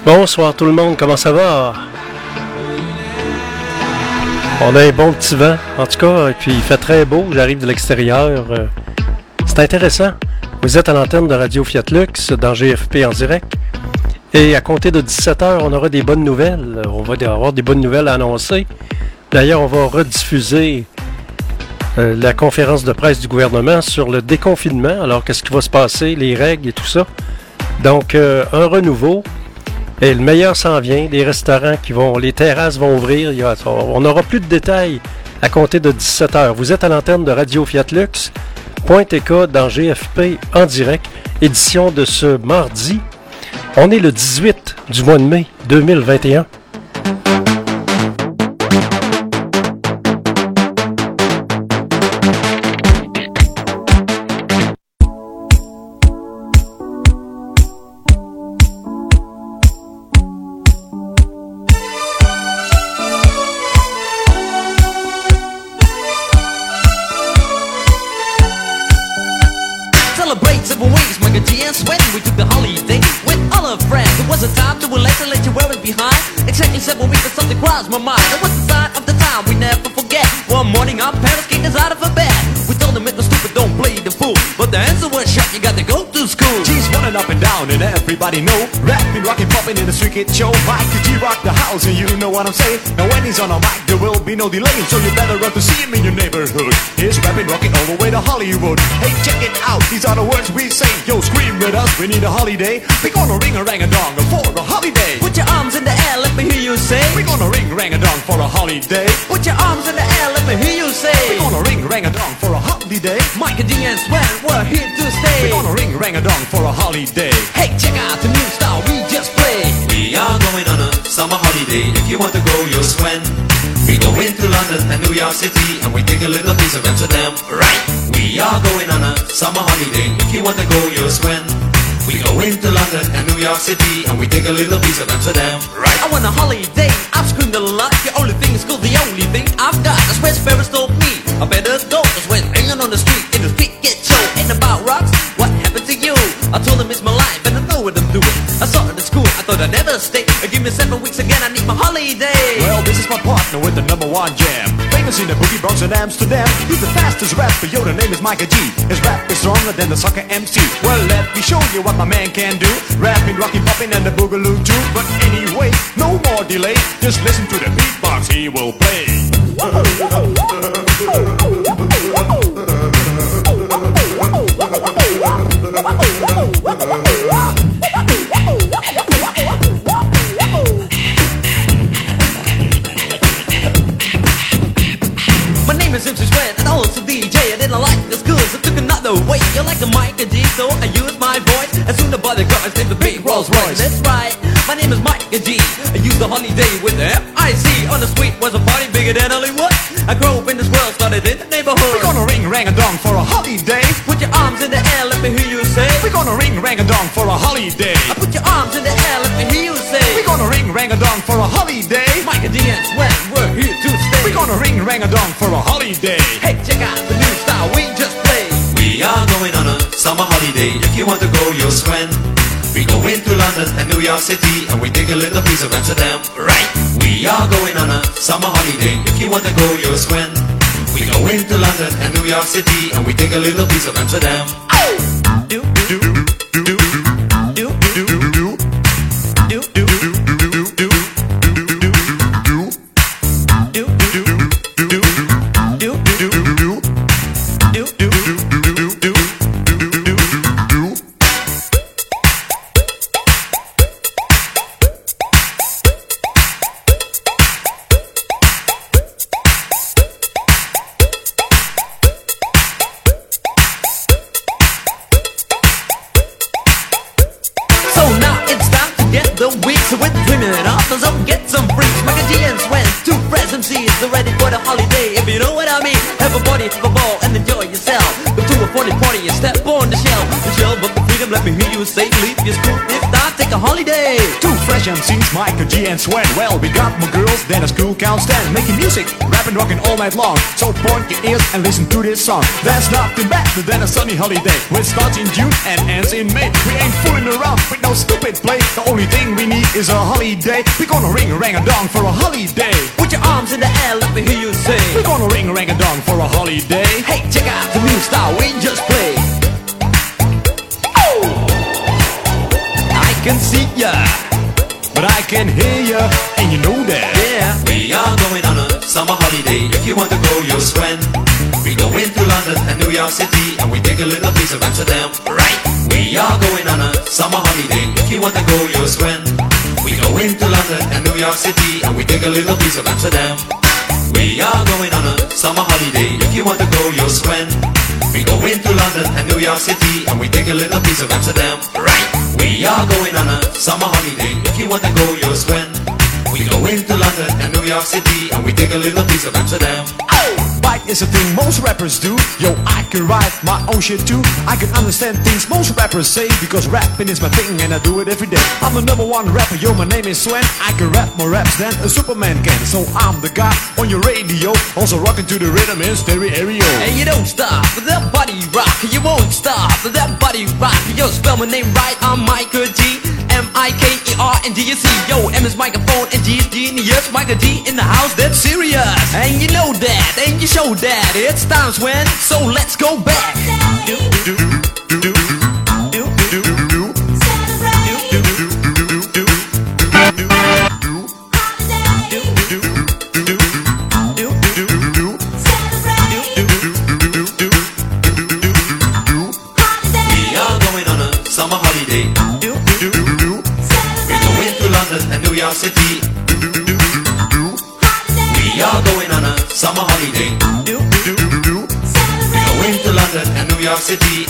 Bonsoir tout le monde, comment ça va? On a un bon petit vent, en tout cas, et puis il fait très beau, j'arrive de l'extérieur. C'est intéressant. Vous êtes à l'antenne de Radio Fiat Lux, dans GFP en direct. Et à compter de 17h, on aura des bonnes nouvelles. On va avoir des bonnes nouvelles à annoncer. D'ailleurs, on va rediffuser la conférence de presse du gouvernement sur le déconfinement. Alors, qu'est-ce qui va se passer, les règles et tout ça. Donc, un renouveau. Et le meilleur s'en vient. Les restaurants les terrasses vont ouvrir. On n'aura plus de détails à compter de 17h. Vous êtes à l'antenne de Radio Fiat Lux. .tk dans GFP en direct. Édition de ce mardi. On est le 18 du mois de mai 2021. My mind. It was the sign of the time we never forget. One morning our parents kicked us out of a bed. We told them it was stupid, don't play the fool. But the answer was shut, you got to go to school. G's running up and down and everybody know. Rapping, rocking, popping in the street kid show. Mike the G rock the house and you know what I'm saying. Now when he's on a mic there will be no delay. So you better run to see him in your neighborhood. He's rapping, rocking all the way to Hollywood. Hey, check it out, these are the words we say. Yo, scream with us, we need a holiday. We're gonna ring a rang a dong for a holiday. Put your arms in the air, let me hear you say. We're gonna ring rang a dong for a holiday. Put your arms in the air, let me hear you say. We're gonna ring rang a dong for a holiday. Mike and D and Sven, we're here to stay. We're gonna ring rang a dong for a holiday. Hey, check out the new style we just played. We are going on a summer holiday. If you want to go, you'll swim. We go into London and New York City, and we take a little piece of Amsterdam, right? We are going on a summer holiday. If you want to go, you'll swim. We go into London and New York City, and we take a little piece of Amsterdam, right? I want a holiday, I've screamed a lot. The only thing is cool, the only thing I've got. That's where Ferris told me I better go. Cause when hanging on the street, in the street get show. Ain't about rocks, what happened to you? I told him it's my life and I know what I'm doing. I saw it at school, I thought I'd never stay. Give me 7 weeks again, I need my holiday. Well, this is my partner with the #1 jam. Famous in the boogie Bronx and Amsterdam. He's the fastest rapper, yo, the name is Micah G. His rap is stronger than the soccer MC. Well, let me show you what my man can do. Rapping, rocking, popping, and the boogaloo too. But anyway, no more delay. Just listen to the beatbox he will play. My name is MC Sven and also DJ. I didn't like the school, so took another way. You like the Micah G, so I used my voice. And soon the bodyguards named the big Rolls Royce. That's right, my name is Micah G. I used the holiday with the F-I-C. On the street was a party bigger than Hollywood. I grew up in this world, started in the neighborhood. We're gonna ring rang a dong for a holiday. Put your arms in the air, let me hear you say. We're gonna ring rang a dong for a holiday. I put your arms in the air, let me hear you say. We're gonna ring rang a dong for a holiday. Micah D and Sven, we're here to stay. We're gonna ring rang a dong for a holiday. Hey, check out the new style we just played. We are going on a summer holiday. If you want to go, you'll swim. We go into London and New York City, and we take a little piece of Amsterdam, right? We are going on a summer holiday. If you want to go, you'll swim. We go into London and New York City, and we take a little piece of Amsterdam. Do, do, do, do, do, do, do, do, do. So we're dreaming it up, so get some freaks. Micah G and Sven, 2 fresh MCs, are ready for the holiday. If you know what I mean, have a party, have a ball, and enjoy yourself. Go to a 40 party and step on the shelf. The shell, but the freedom, let me hear you say, leave your school, if not, take a holiday. 2 fresh Slash MCs, Michael G and Swen. Well, we got more girls than a school can stand, making music, rapping, rocking all night long. So point your ears and listen to this song. There's nothing better than a sunny holiday, which starts in June and ends in May. We ain't fooling around with no stupid play. The only thing we need is a holiday. We're gonna ring a rang-a-dong for a holiday. Put your arms in the air, let me hear you say. We're gonna ring a rang-a-dong for a holiday. Hey, check out the new style we just played. Oh, I can see ya, but I can hear ya, and you know that. yeah. We are going on a summer holiday. If you want to go, you'll swim. We go into London and New York City, and we take a little piece of Amsterdam, right? We are going on a summer holiday. If you want to go, you'll swim. We go into London and New York City, and we take a little piece of Amsterdam. We are going on a summer holiday. If you want to go, you'll swim. We go into London and New York City, and we take a little piece of Amsterdam, right? We are going on a summer holiday. If you want to go, you'll swim. We go into London and New York City, and we take a little piece of Amsterdam. Bite is a thing most rappers do. Yo, I can write my own shit too. I can understand things most rappers say, because rapping is my thing and I do it every day. I'm the #1 rapper, yo, my name is Swen. I can rap more raps than a Superman can. So I'm the guy on your radio, also rocking to the rhythm in stereo. And you don't stop with that body rock. You won't stop with that body rock. Yo, spell my name right, I'm Michael G. M-I-K-E-R-N-D-U-C. Yo, M is microphone and G is genius. Michael G in the house, that's serious. And you know that, and you show that. It's times when, so let's go back. We are going on a summer holiday. We go into London and New York City. We are going on a summer holiday. We go into London and New York City.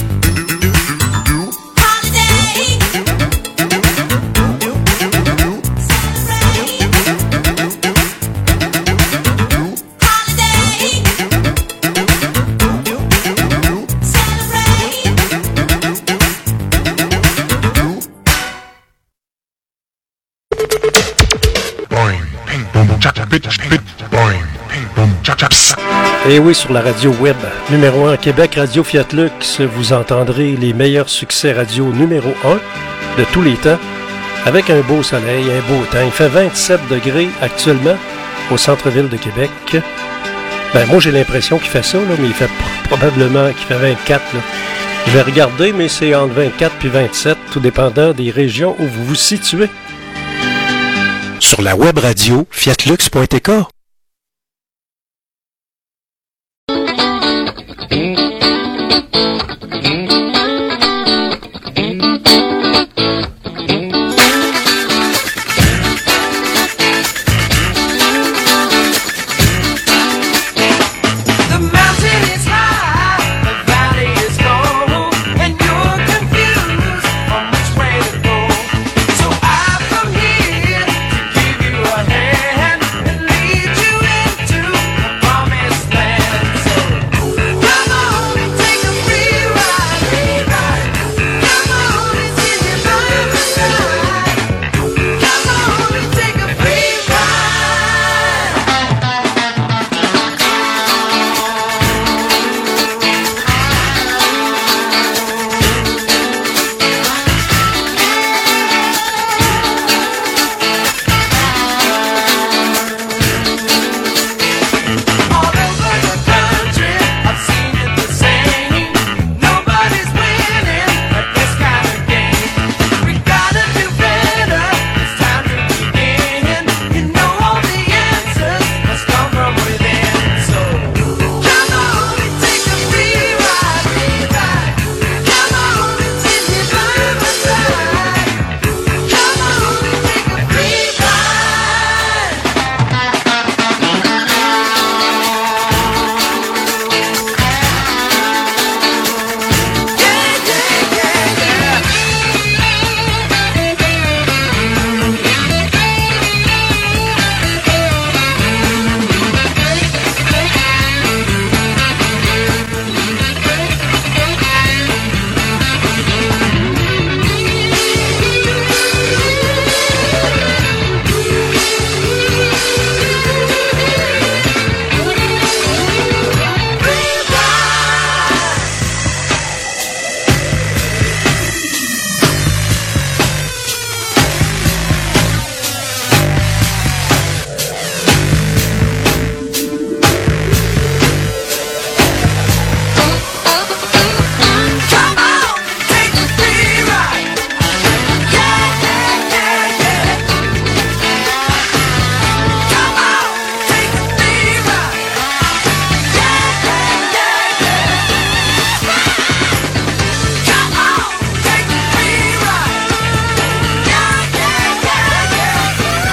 Et oui, sur la radio web numéro 1 Québec, Radio Fiat Lux, vous entendrez les meilleurs succès radio numéro 1 de tous les temps, avec un beau soleil, un beau temps. Il fait 27 degrés actuellement au centre-ville de Québec. Ben moi j'ai l'impression qu'il fait ça, là, mais il fait probablement qu'il fait 24. Là. Je vais regarder, mais c'est entre 24 et 27, tout dépendant des régions où vous vous situez. Sur la web radio fiatlux.tk. Lead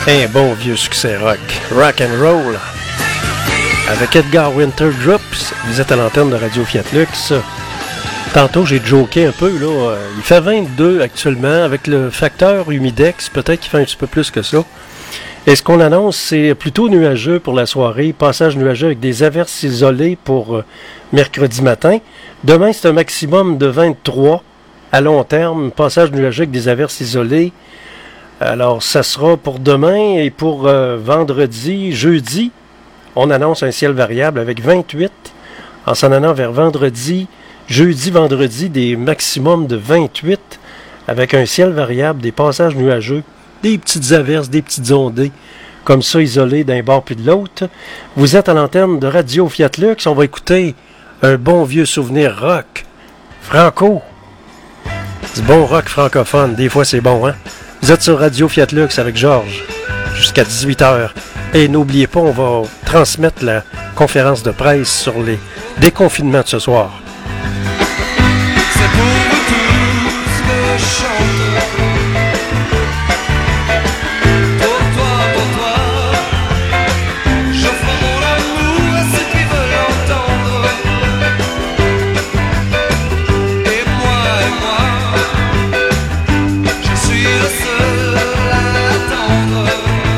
Un bon vieux succès rock. Rock and roll. Avec Edgar Winter Drops, vous êtes à l'antenne de Radio Fiat Lux. Tantôt, j'ai joké un peu, là. Il fait 22 actuellement. Avec le facteur humidex, peut-être qu'il fait un petit peu plus que ça. Et ce qu'on annonce, c'est plutôt nuageux pour la soirée. Passage nuageux avec des averses isolées pour mercredi matin. Demain, c'est un maximum de 23 à long terme. Passage nuageux avec des averses isolées. Alors, ça sera pour demain et pour vendredi, jeudi, on annonce un ciel variable avec 28. En s'en allant vers vendredi, jeudi, vendredi, des maximums de 28 avec un ciel variable, des passages nuageux, des petites averses, des petites ondées, comme ça, isolées d'un bord puis de l'autre. Vous êtes à l'antenne de Radio Fiat Lux. On va écouter un bon vieux souvenir rock, franco. Du bon rock francophone. Des fois, c'est bon, hein? Vous êtes sur Radio Fiat Lux avec Georges jusqu'à 18h. Et n'oubliez pas, on va transmettre la conférence de presse sur les déconfinements de ce soir. C'est pour vous tous que je chante. Pour toi, j'offre mon amour à ceux qui veulent l'entendre. Et moi, je suis le seul à attendre.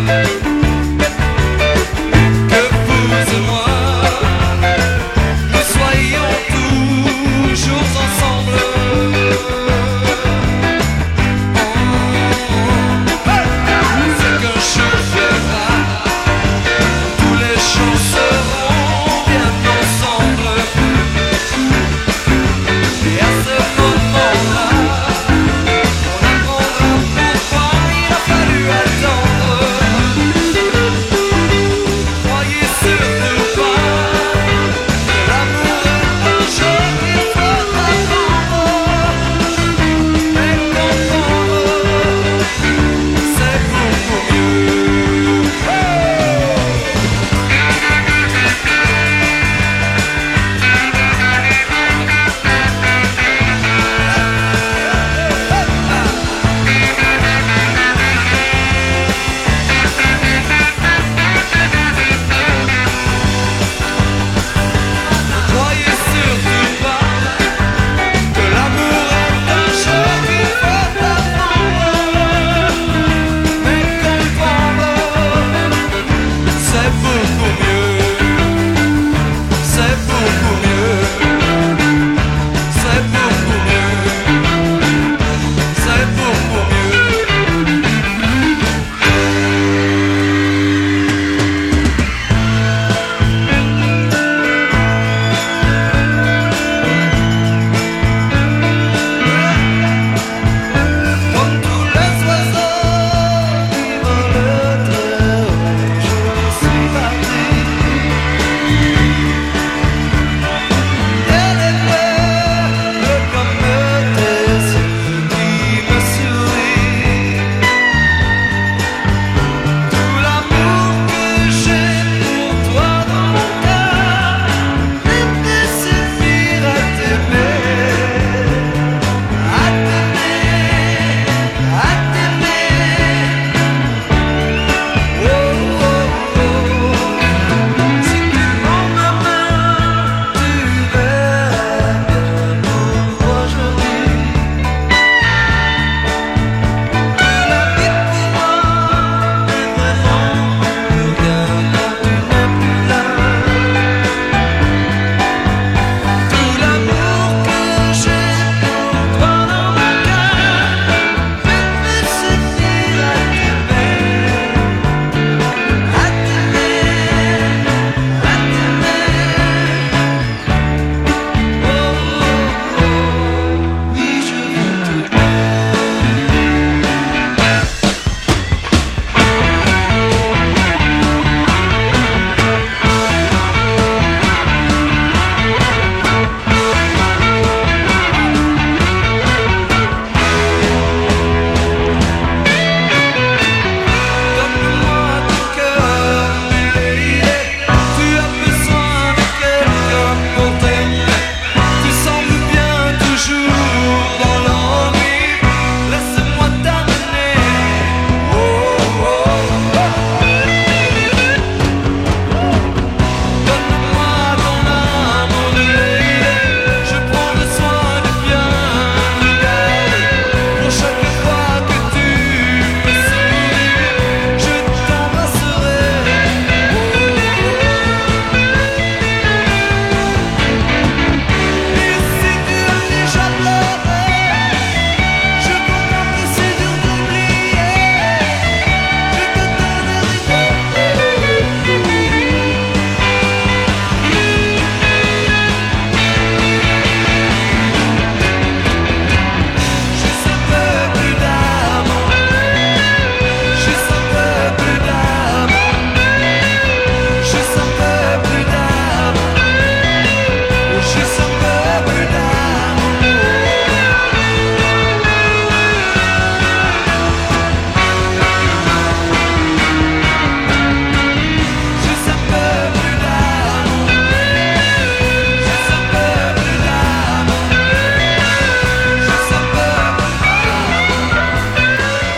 Que vous et moi, nous soyons toujours ensemble. C'est qu'un jour viendra, tous les jours seront bien ensemble. Et à ce moment-là, on apprendra pourquoi il a fallu attendre. Croyez surtout pas que l'amour est un jeu qu'il faut apprendre. Mais comprendre, c'est beaucoup mieux. Croyez surtout pas que l'amour est un jeu qu'il faut apprendre. Mais comprendre, c'est beaucoup mieux. C'est beaucoup mieux. C'est beaucoup mieux. C'est beaucoup mieux. Comme tous les oiseaux qui volent très haut, je suis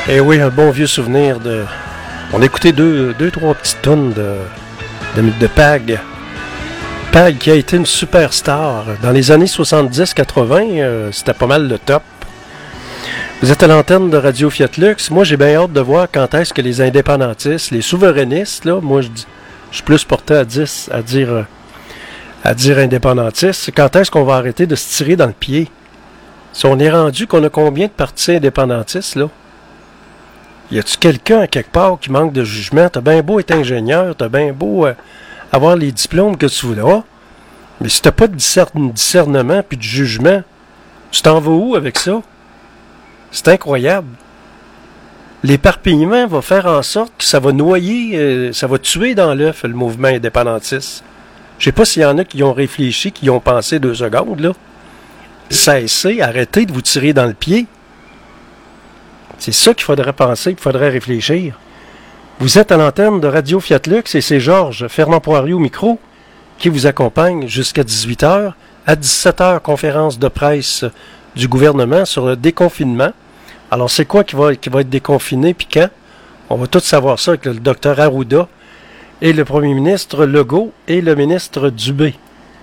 Et oui, un bon vieux souvenir de... On a écouté deux, trois petites tonnes de Pag. Pag qui a été une superstar. Dans les années 70-80, c'était pas mal le top. Vous êtes à l'antenne de Radio Fiat Lux. Moi, j'ai bien hâte de voir quand est-ce que les indépendantistes, les souverainistes, là, moi, je suis plus porté à dire indépendantistes, quand est-ce qu'on va arrêter de se tirer dans le pied? Si on est rendu qu'on a combien de partis indépendantistes, là? Y a-tu quelqu'un à quelque part qui manque de jugement? T'as bien beau être ingénieur, t'as bien beau avoir les diplômes que tu voudras, mais si t'as pas de discernement puis de jugement, tu t'en vas où avec ça? C'est incroyable. L'éparpillement va faire en sorte que ça va noyer, ça va tuer dans l'œuf le mouvement indépendantiste. Je sais pas s'il y en a qui ont réfléchi, qui ont pensé 2 secondes, là. Cessez, arrêtez de vous tirer dans le pied. C'est ça qu'il faudrait penser, qu'il faudrait réfléchir. Vous êtes à l'antenne de Radio Fiat Lux et c'est Georges Fernand Poirier au micro qui vous accompagne jusqu'à 18h. À 17h, conférence de presse du gouvernement sur le déconfinement. Alors, c'est quoi qui va être déconfiné puis quand? On va tout savoir ça avec le docteur Arruda et le premier ministre Legault et le ministre Dubé.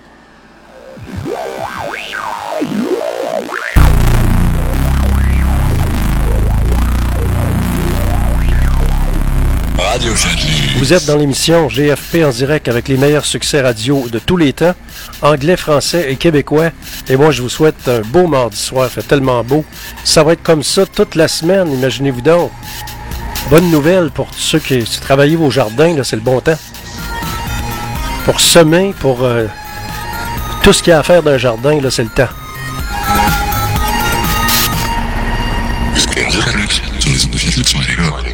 Radio Fiat Lux. Vous êtes dans l'émission GFP en direct avec les meilleurs succès radio de tous les temps, anglais, français et québécois. Et moi, je vous souhaite un beau mardi soir, il fait tellement beau. Ça va être comme ça toute la semaine, imaginez-vous donc. Bonne nouvelle pour ceux qui travaillent vos jardins, là, c'est le bon temps. Pour semer, pour tout ce qu'il y a à faire d'un jardin, là, c'est le temps. Fiat Lux, sur les ondes de Fiat Lux, on est les gars.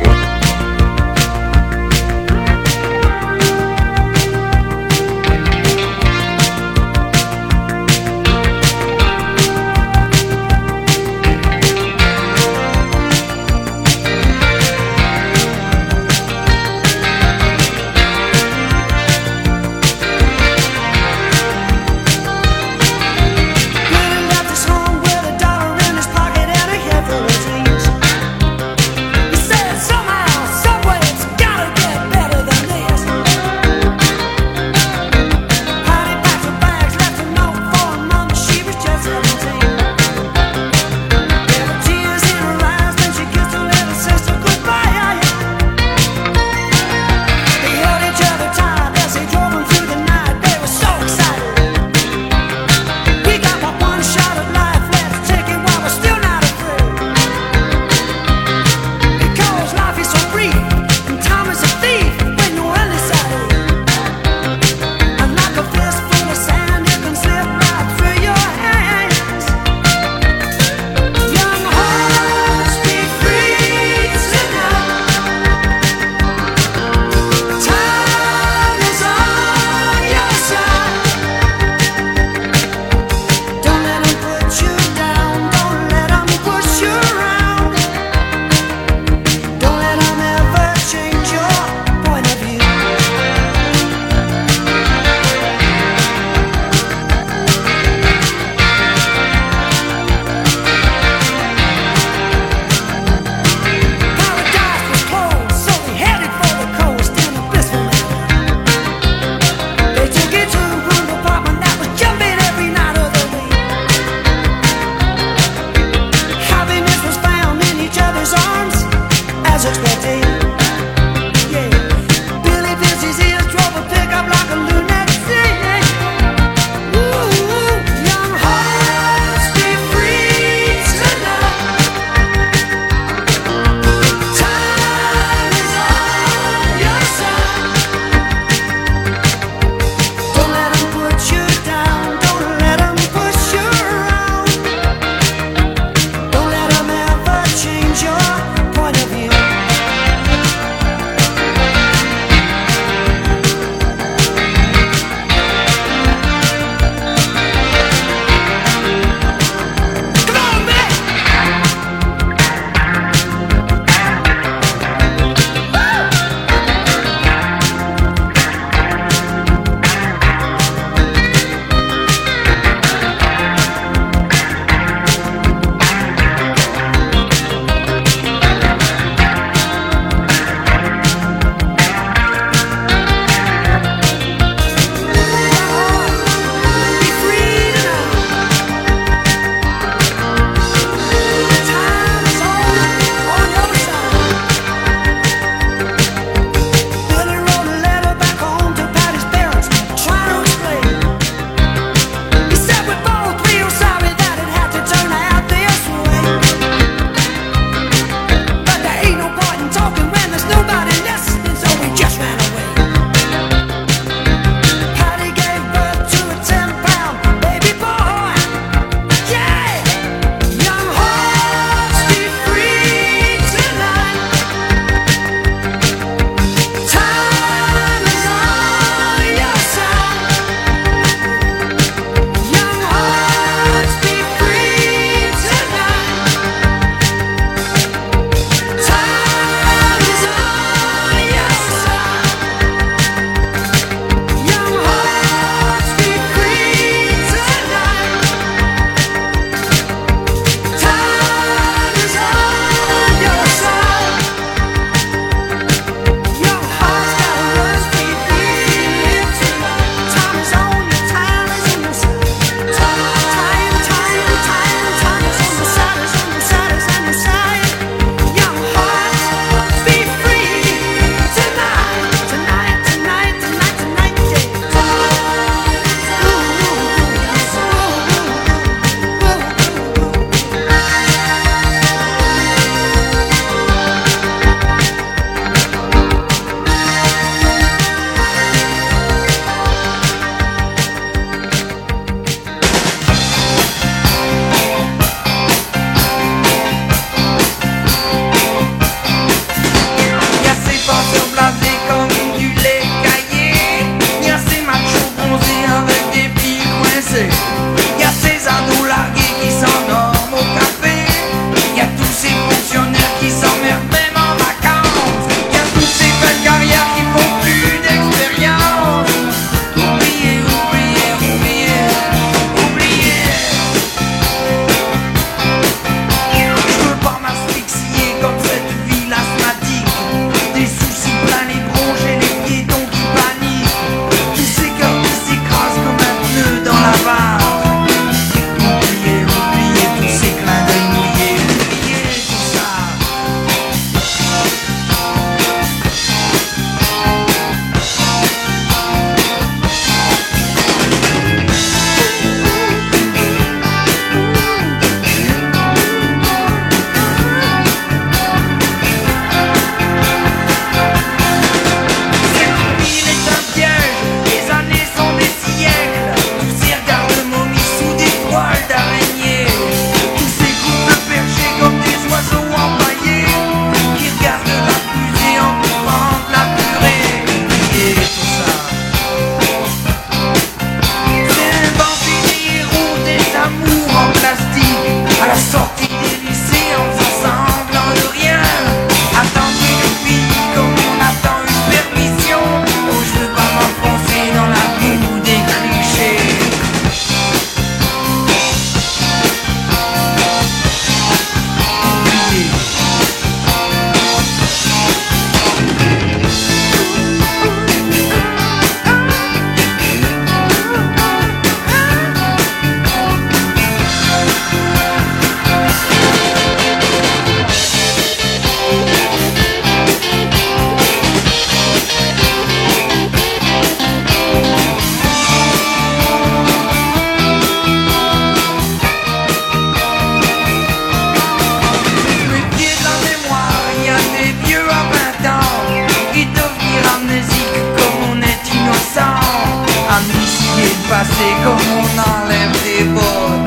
c'est comme on enlève des bottes.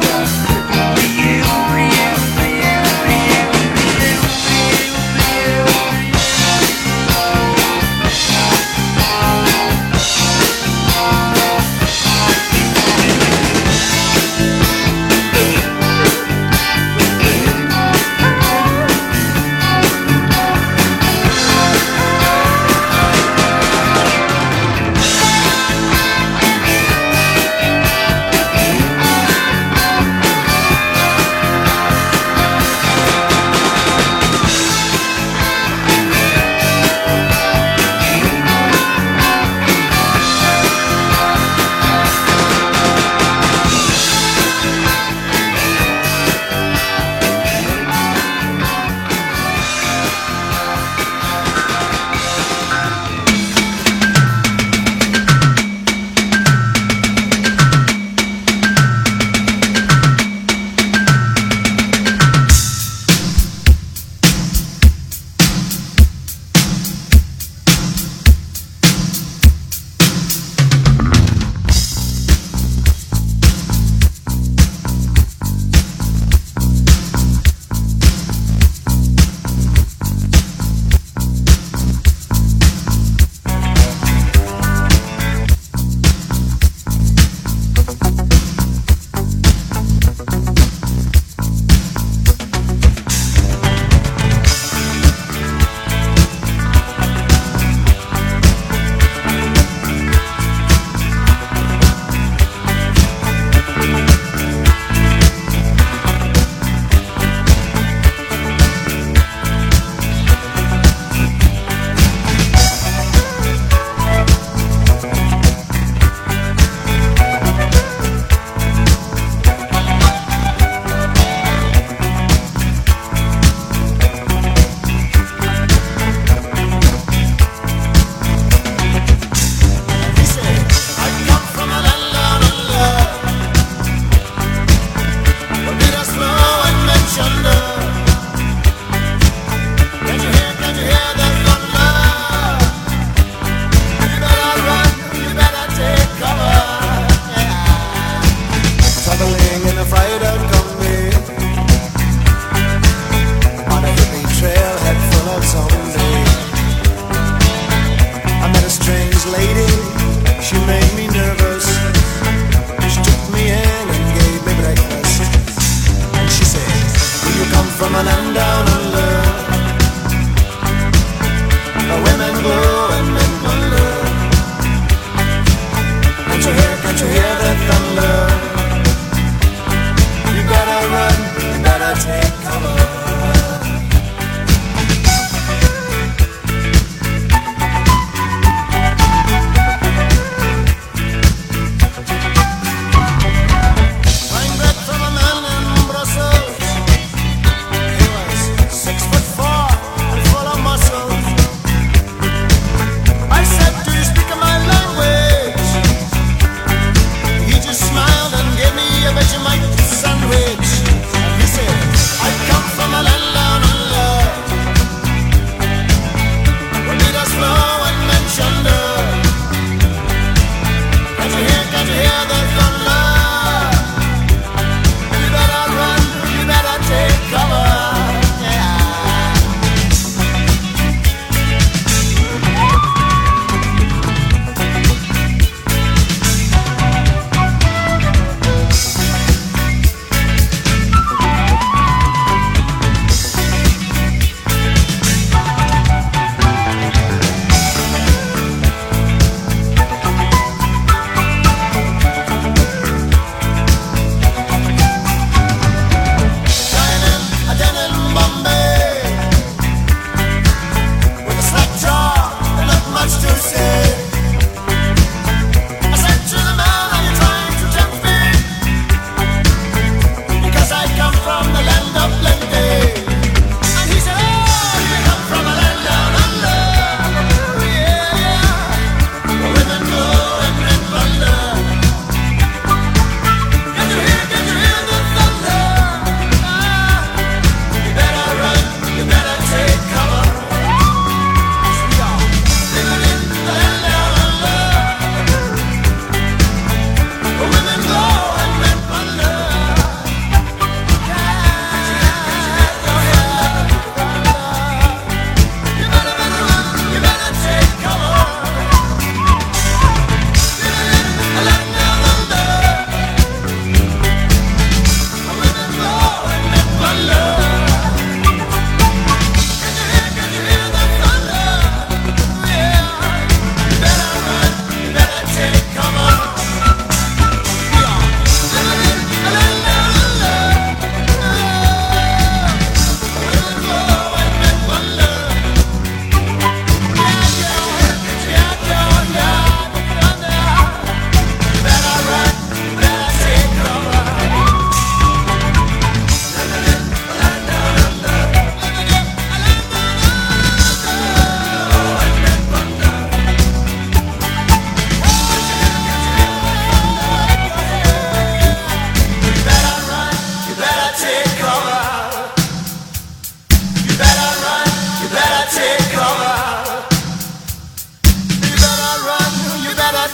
Vegemite sandwich. And he said, I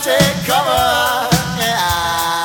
take cover. Yeah.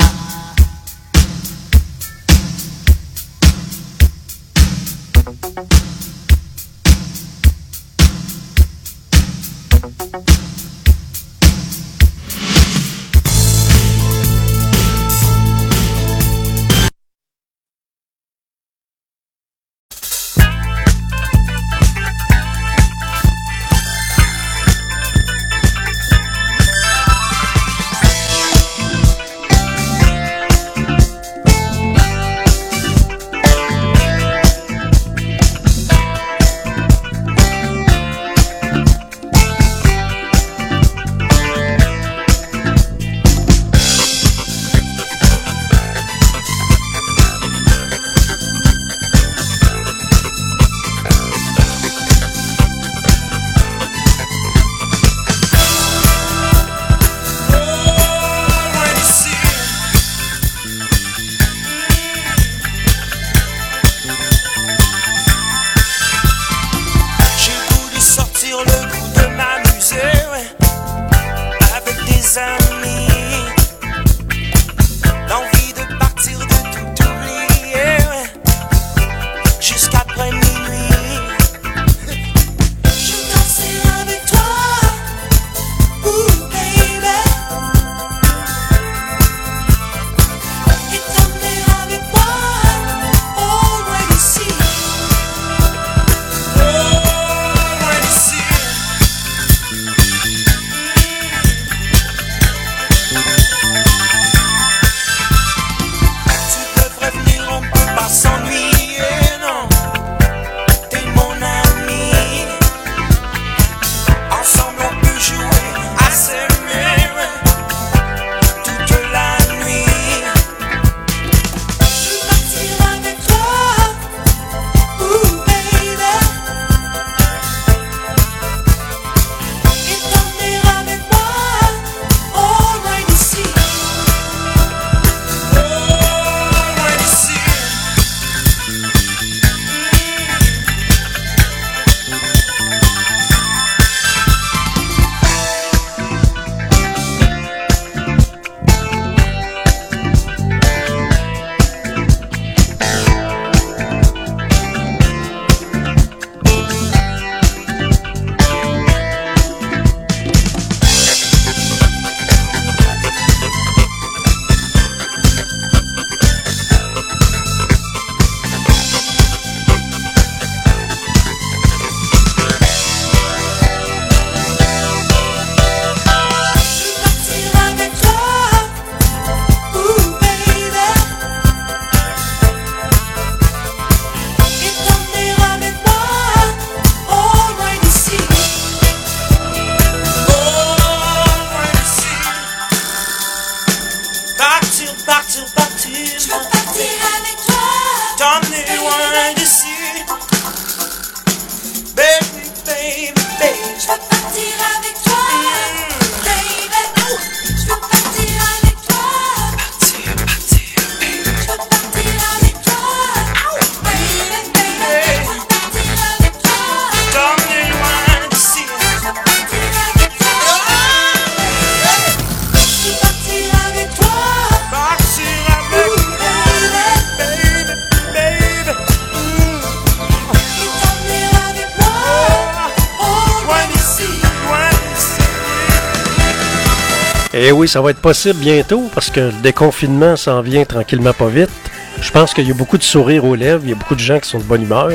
Et oui, ça va être possible bientôt parce que le déconfinement s'en vient tranquillement pas vite. Je pense qu'il y a beaucoup de sourires aux lèvres, il y a beaucoup de gens qui sont de bonne humeur.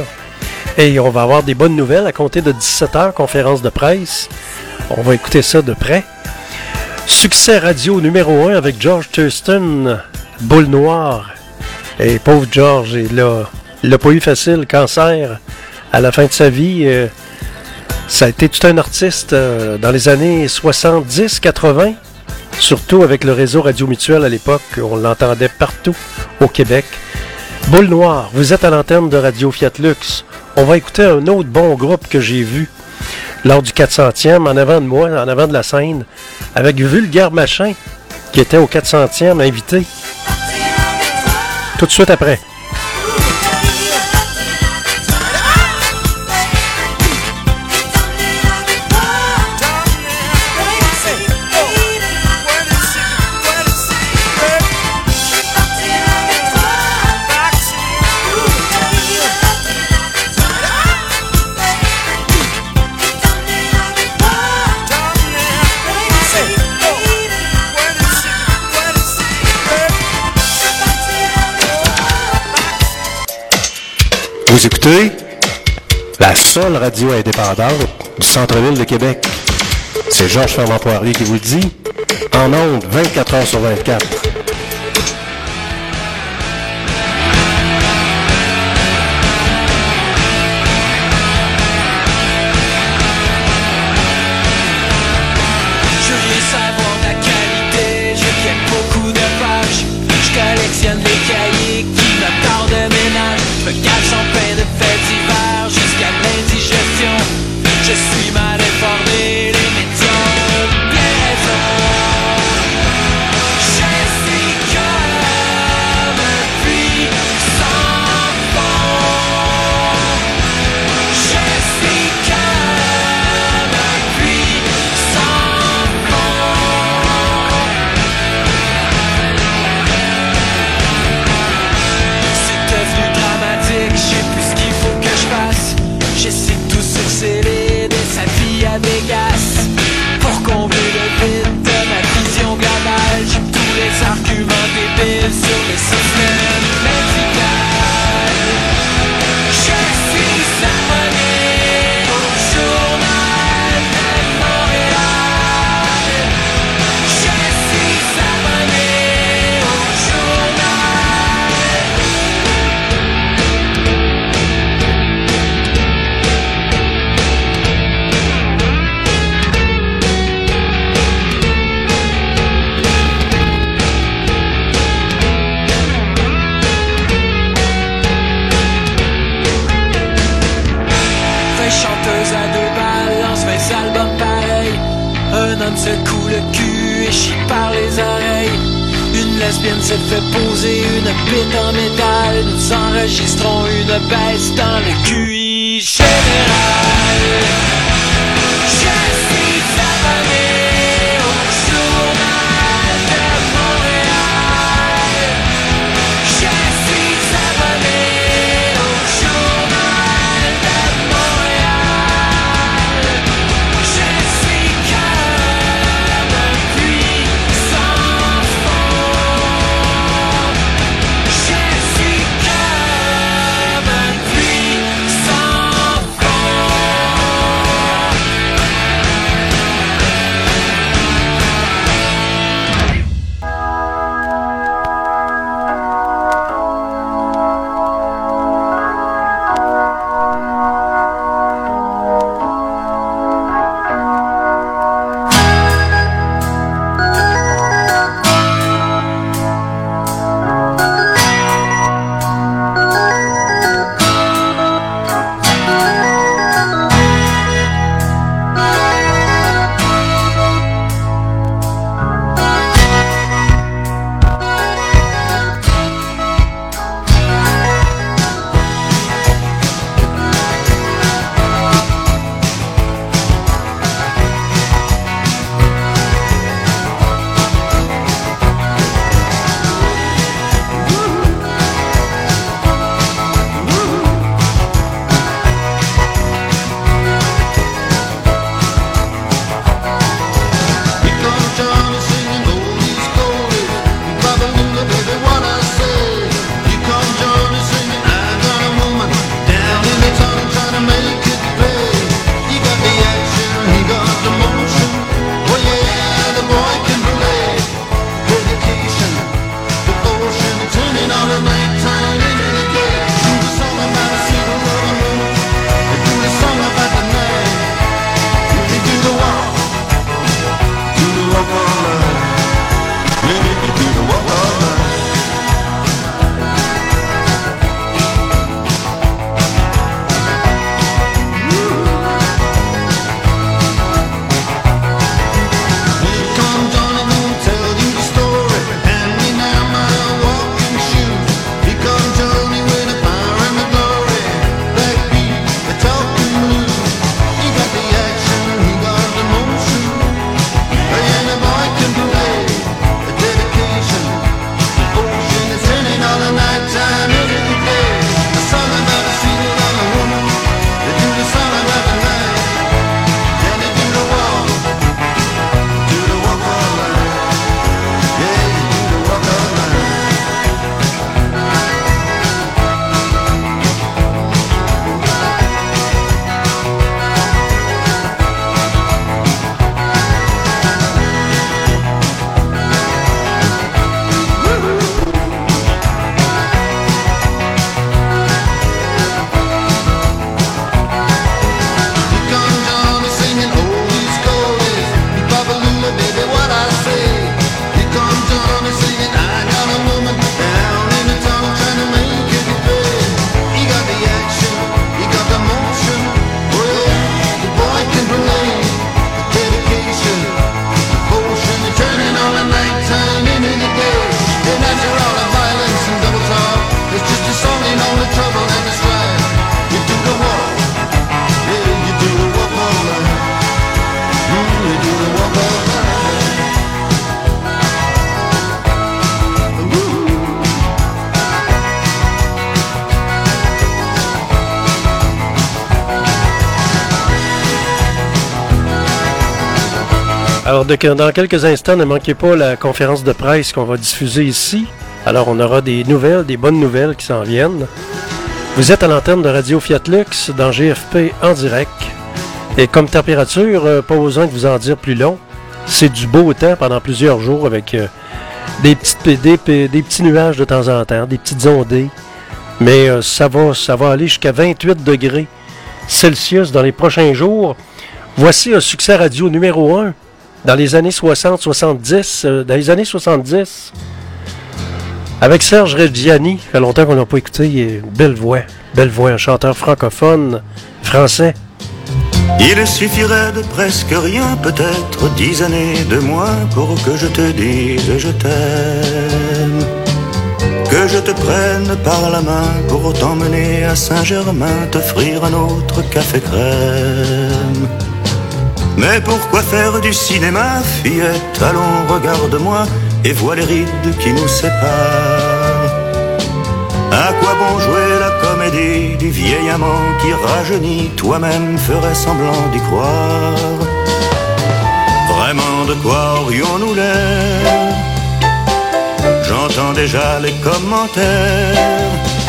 Et on va avoir des bonnes nouvelles à compter de 17h, conférence de presse. On va écouter ça de près. Succès radio numéro 1 avec George Thurston, Boule Noire. Et pauvre George, il l'a pas eu facile, cancer. À la fin de sa vie, ça a été tout un artiste dans les années 70-80. Surtout avec le réseau Radio Mutuel à l'époque, on l'entendait partout au Québec. Boule Noire, vous êtes à l'antenne de Radio Fiat Lux. On va écouter un autre bon groupe que j'ai vu lors du 400e, en avant de moi, en avant de la scène, avec Vulgaire Machin, qui était au 400e invité. Tout de suite après. Vous écoutez la seule radio indépendante du centre-ville de Québec. C'est Georges Fermant-Poirier qui vous le dit. En ondes, 24 heures sur 24. Collectionne les cahiers qui m'attendent de ménage. Me cache en pain de fêtes d'hiver jusqu'à l'indigestion. Je suis mal informé, les médias ont bien raison. Je suis comme un puits sans fond. Je suis comme un puits sans fond. Devenu dramatique, je sais plus ce qu'il faut que je fasse. J'essaie de tout surceller de sa vie à Vegas. Pour combler le vide de ma vision globale, j'ai tous les arguments débiles sur le système médical. Je suis abonné au journal de Montréal. Je suis abonné au journal. Chanteuse à 2 balles, lance 20 albums pareils. Un homme se coule le cul et chie par les oreilles. Une lesbienne s'est fait poser une bite en métal. Nous enregistrons une baisse dans le QI général. Je suis abonné au journal de Montréal. Je suis abonné au journal de Montréal. Je suis comme un puits sans fond. Je suis comme un puits sans fond. Alors, dans quelques instants, ne manquez pas la conférence de presse qu'on va diffuser ici. Alors, on aura des nouvelles, des bonnes nouvelles qui s'en viennent. Vous êtes à l'antenne de Radio Fiat Lux dans GFP en direct. Et comme température, pas besoin de vous en dire plus long. C'est du beau temps pendant plusieurs jours avec des petits nuages de temps en temps, des petites ondées. Mais ça va aller jusqu'à 28 degrés Celsius dans les prochains jours. Voici un succès radio numéro 1 dans les années 60-70. Dans les années 70, avec Serge Reggiani. Ça fait longtemps qu'on n'a pas écouté. Belle voix, un chanteur francophone français. Il suffirait de presque rien, peut-être 10 années de moins pour que je te dise je t'aime. Que je te prenne par la main pour t'emmener à Saint-Germain, t'offrir un autre café crème. Mais pourquoi faire du cinéma, fillette? Allons, regarde-moi et vois les rides qui nous séparent. À quoi bon jouer la comédie du vieil amant qui rajeunit? Toi-même ferais semblant d'y croire. Vraiment, de quoi aurions-nous l'air? J'entends déjà les commentaires.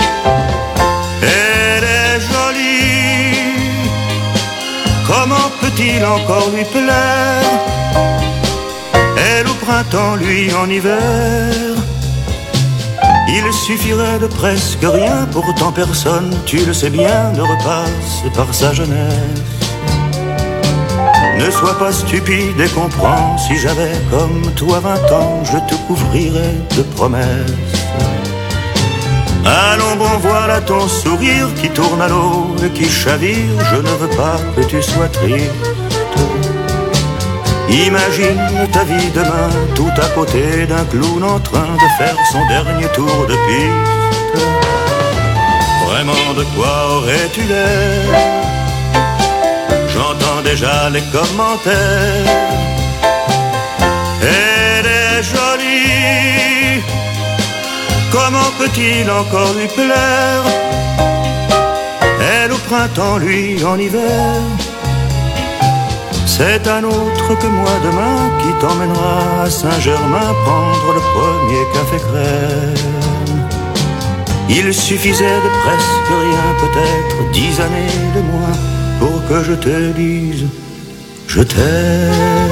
Elle est jolie, comment peut-il encore lui plaire? Elle au printemps, lui en hiver. Il suffirait de presque rien, pourtant personne, tu le sais bien, ne repasse par sa jeunesse. Ne sois pas stupide et comprends, si j'avais comme toi 20 ans, je te couvrirais de promesses. Allons bon, voilà ton sourire qui tourne à l'eau et qui chavire, je ne veux pas que tu sois triste. Imagine ta vie demain, tout à côté d'un clown en train de faire son dernier tour de piste. Vraiment, de quoi aurais-tu l'air? J'entends déjà les commentaires. Elle est jolie, comment peut-il encore lui plaire? Elle au printemps, lui en hiver. C'est un autre que moi demain qui t'emmènera à Saint-Germain prendre le premier café crème. Il suffisait de presque rien, peut-être 10 années de moins pour que je te dise je t'aime.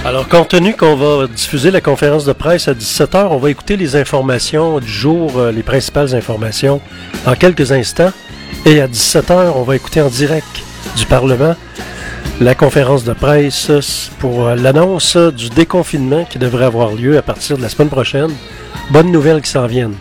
Alors, compte tenu qu'on va diffuser la conférence de presse à 17h, on va écouter les informations du jour, les principales informations, dans quelques instants. Et à 17h, on va écouter en direct du Parlement la conférence de presse pour l'annonce du déconfinement qui devrait avoir lieu à partir de la semaine prochaine. Bonnes nouvelles qui s'en viennent.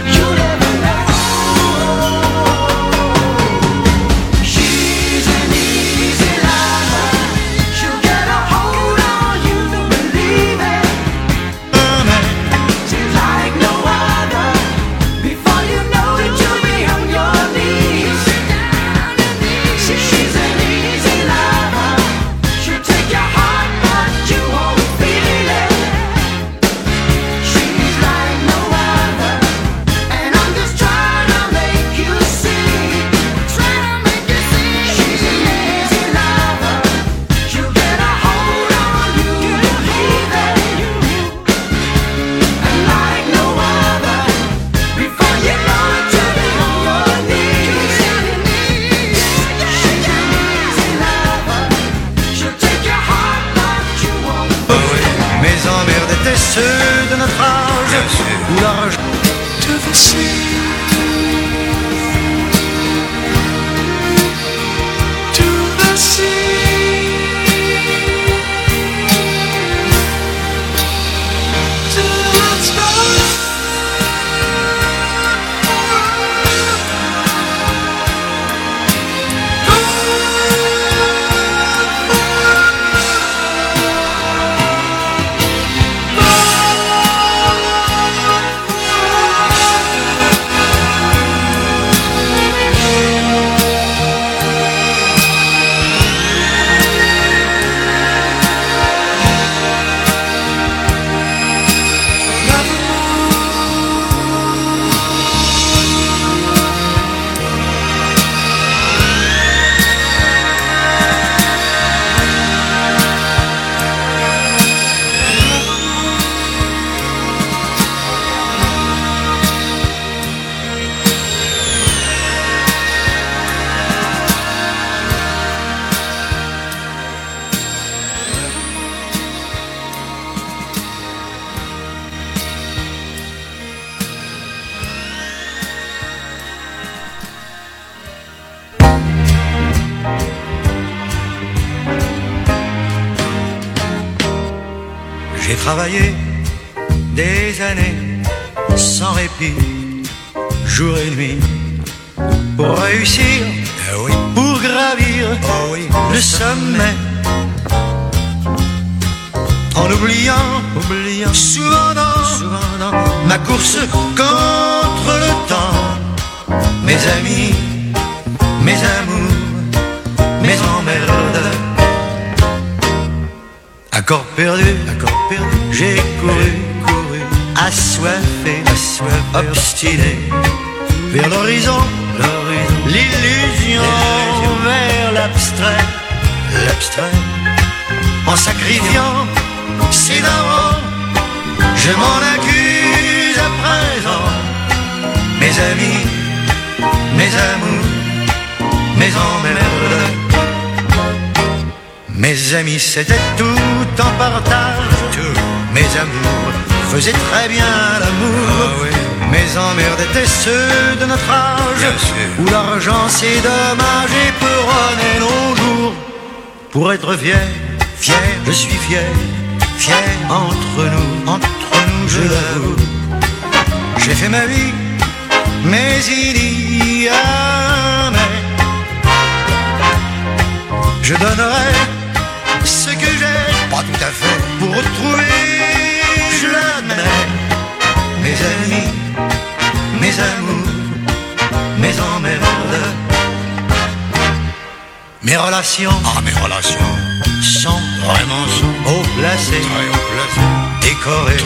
J'ai travaillé des années sans répit, jour et nuit, pour réussir, pour gravir le sommet, en oubliant souvent dans ma course contre le temps, mes amis, mes amours, mes emmerdes. Accord perdu, j'ai couru, assoiffé, obstiné, vers l'horizon, l'illusion, vers l'abstrait, en sacrifiant ses darons, je m'en accuse à présent, mes amis, mes amours, mes emmerdes. Mes amis, c'était tout en partage, mes amours faisaient très bien l'amour, mes emmerdes étaient ceux de notre âge, où l'argent c'est dommage et peuronnait nos jours. Pour être fier, je suis fier, entre nous, je l'avoue. J'ai fait ma vie, mais il y a je donnerai ce que j'ai, pas tout à fait, pour retrouver, je l'admets, mes amis, mes amours, mes emmerdes, mes relations sont vraiment haut placées, décorées,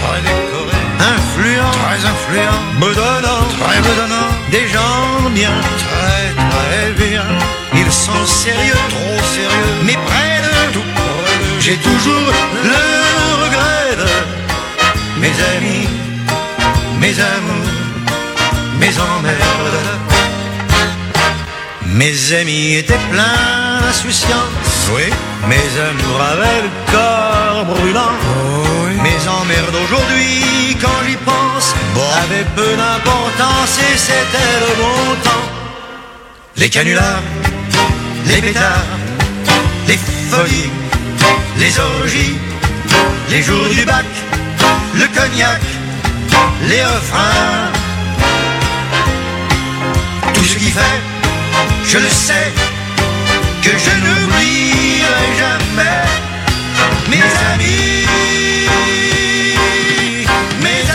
influents, me donnant des gens bien, très bien. Ils sont sérieux, trop sérieux, mais près de tout. J'ai toujours le regret de mes amis, mes amours, mes emmerdes. Mes amis étaient pleins insouciance. Oui. Mes amours avaient le corps brûlant. Oh, oui. Mes emmerdes aujourd'hui, quand j'y pense, avaient peu d'importance et c'était le bon temps. Les canulars, les pétards, les folies, les orgies, les jours du bac, le cognac, les refrains. Tout ce qui fait, je le sais, que je n'oublierai jamais mes amis, mes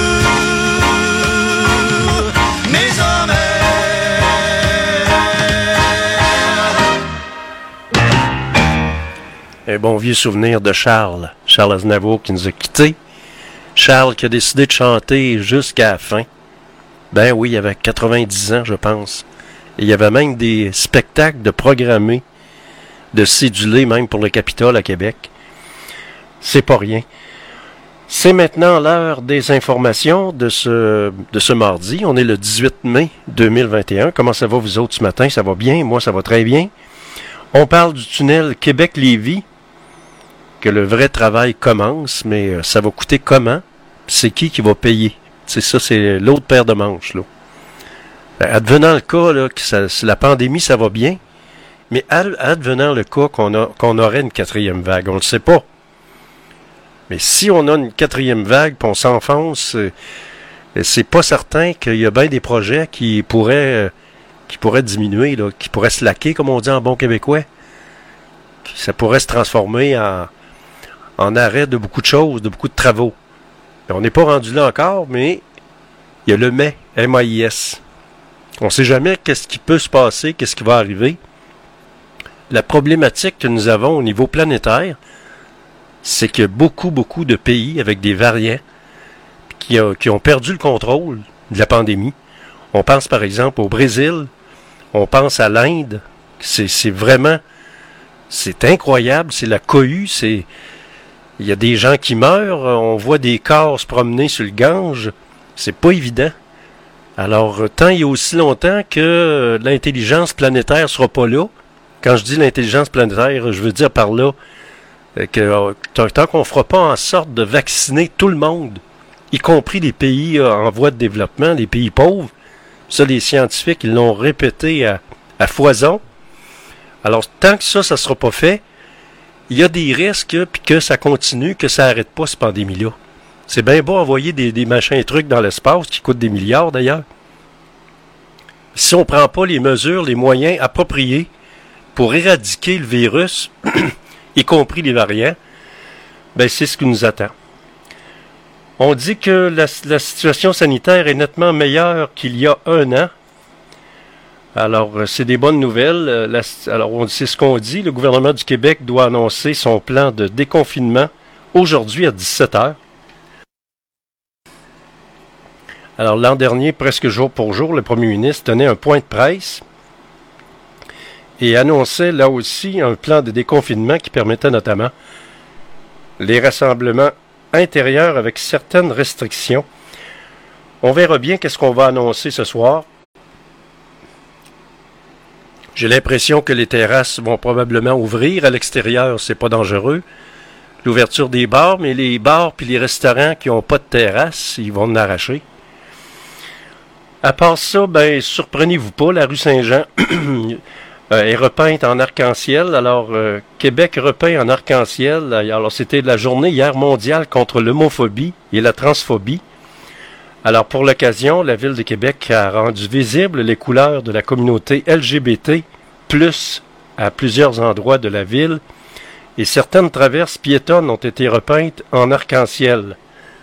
amours, mes emmerdes. Un bon vieux souvenir de Charles Aznavour qui nous a quittés. Charles qui a décidé de chanter jusqu'à la fin. Ben oui, il avait 90 ans, je pense. Et il y avait même des spectacles de programmés, de cédulés même pour le Capitole à Québec. C'est pas rien. C'est maintenant l'heure des informations de ce mardi. On est le 18 mai 2021. Comment ça va vous autres ce matin? Ça va bien? Moi, ça va très bien. On parle du tunnel Québec-Lévis, que le vrai travail commence, mais ça va coûter comment? C'est qui va payer? C'est ça, c'est l'autre paire de manches, là. Advenant le cas, là, que la pandémie, ça va bien, mais advenant le cas qu'on aurait une quatrième vague, on le sait pas. Mais si on a une quatrième vague, puis on s'enfonce, c'est pas certain qu'il y a bien des projets qui pourraient diminuer, là, qui pourraient slacker, comme on dit en bon québécois. Ça pourrait se transformer en arrêt de beaucoup de choses, de beaucoup de travaux. On n'est pas rendu là encore, mais il y a le mais, M-A-I-S. On ne sait jamais qu'est-ce qui peut se passer, qu'est-ce qui va arriver. La problématique que nous avons au niveau planétaire, c'est qu'il y a beaucoup de pays avec des variants qui ont perdu le contrôle de la pandémie. On pense par exemple au Brésil, on pense à l'Inde. C'est vraiment, c'est incroyable, c'est la cohue, il y a des gens qui meurent, on voit des corps se promener sur le Gange, c'est pas évident. Alors, tant il y a aussi longtemps que l'intelligence planétaire sera pas là. Quand je dis l'intelligence planétaire, je veux dire par là que tant qu'on fera pas en sorte de vacciner tout le monde, y compris les pays en voie de développement, les pays pauvres, ça les scientifiques ils l'ont répété à foison. Alors, tant que ça sera pas fait, il y a des risques puis que ça continue, que ça n'arrête pas cette pandémie-là. C'est bien beau envoyer des machins et trucs dans l'espace qui coûtent des milliards d'ailleurs. Si on ne prend pas les mesures, les moyens appropriés pour éradiquer le virus, y compris les variants, ben c'est ce qui nous attend. On dit que la situation sanitaire est nettement meilleure qu'il y a un an. Alors, c'est des bonnes nouvelles. Alors, c'est ce qu'on dit. Le gouvernement du Québec doit annoncer son plan de déconfinement aujourd'hui à 17h. Alors, l'an dernier, presque jour pour jour, le premier ministre tenait un point de presse et annonçait là aussi un plan de déconfinement qui permettait notamment les rassemblements intérieurs avec certaines restrictions. On verra bien qu'est-ce qu'on va annoncer ce soir. J'ai l'impression que les terrasses vont probablement ouvrir. À l'extérieur, c'est pas dangereux. L'ouverture des bars, mais les bars puis les restaurants qui n'ont pas de terrasse, ils vont en arracher. À part ça, ben, surprenez-vous pas, la rue Saint-Jean est repeinte en arc-en-ciel. Alors, Québec repeint en arc-en-ciel. Alors, c'était la journée hier mondiale contre l'homophobie et la transphobie. Alors, pour l'occasion, la Ville de Québec a rendu visibles les couleurs de la communauté LGBT+, à plusieurs endroits de la ville, et certaines traverses piétonnes ont été repeintes en arc-en-ciel.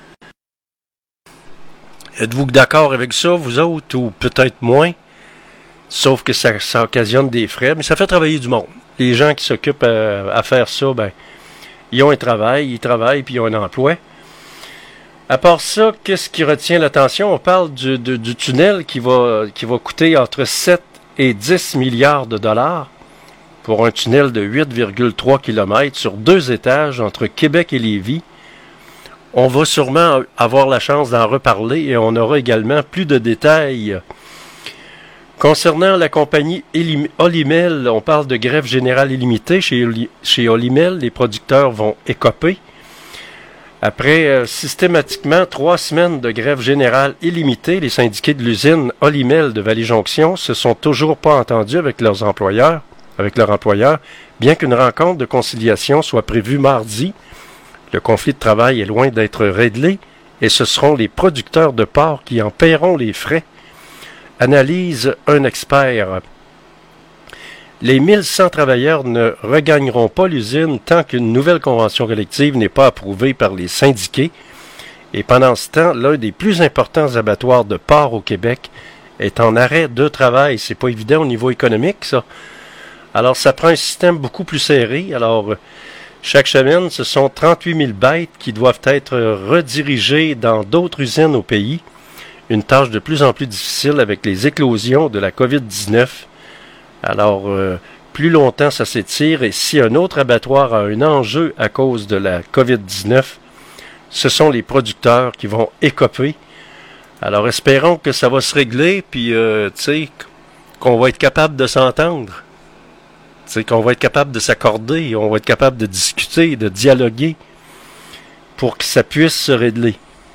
Êtes-vous d'accord avec ça, vous autres, ou peut-être moins? Sauf que ça occasionne des frais, mais ça fait travailler du monde. Les gens qui s'occupent à faire ça, ben, ils ont un travail, ils travaillent, puis ils ont un emploi. À part ça, qu'est-ce qui retient l'attention? On parle du tunnel qui va coûter entre 7 et 10 milliards de dollars pour un tunnel de 8,3 km sur 2 étages entre Québec et Lévis. On va sûrement avoir la chance d'en reparler et on aura également plus de détails Concernant la compagnie Olymel, on parle de grève générale illimitée. Chez Olymel, les producteurs vont écoper. Après systématiquement 3 semaines de grève générale illimitée, les syndiqués de l'usine Olymel de Vallée-Jonction se sont toujours pas entendus avec leur employeur, bien qu'une rencontre de conciliation soit prévue mardi. Le conflit de travail est loin d'être réglé et ce seront les producteurs de porc qui en paieront les frais. Analyse un expert. Les 1100 travailleurs ne regagneront pas l'usine tant qu'une nouvelle convention collective n'est pas approuvée par les syndiqués. Et pendant ce temps, l'un des plus importants abattoirs de porc au Québec est en arrêt de travail. C'est pas évident au niveau économique, ça. Alors, ça prend un système beaucoup plus serré. Alors, chaque semaine, ce sont 38 000 bêtes qui doivent être redirigées dans d'autres usines au pays. Une tâche de plus en plus difficile avec les éclosions de la COVID-19. Alors, plus longtemps ça s'étire, et si un autre abattoir a un enjeu à cause de la COVID-19, ce sont les producteurs qui vont écoper. Alors, espérons que ça va se régler, puis, tu sais, qu'on va être capable de s'entendre. Tu sais, qu'on va être capable de s'accorder, on va être capable de discuter, de dialoguer, pour que ça puisse se régler.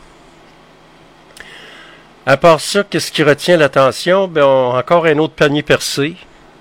À part ça, qu'est-ce qui retient l'attention? Ben, encore un autre panier percé.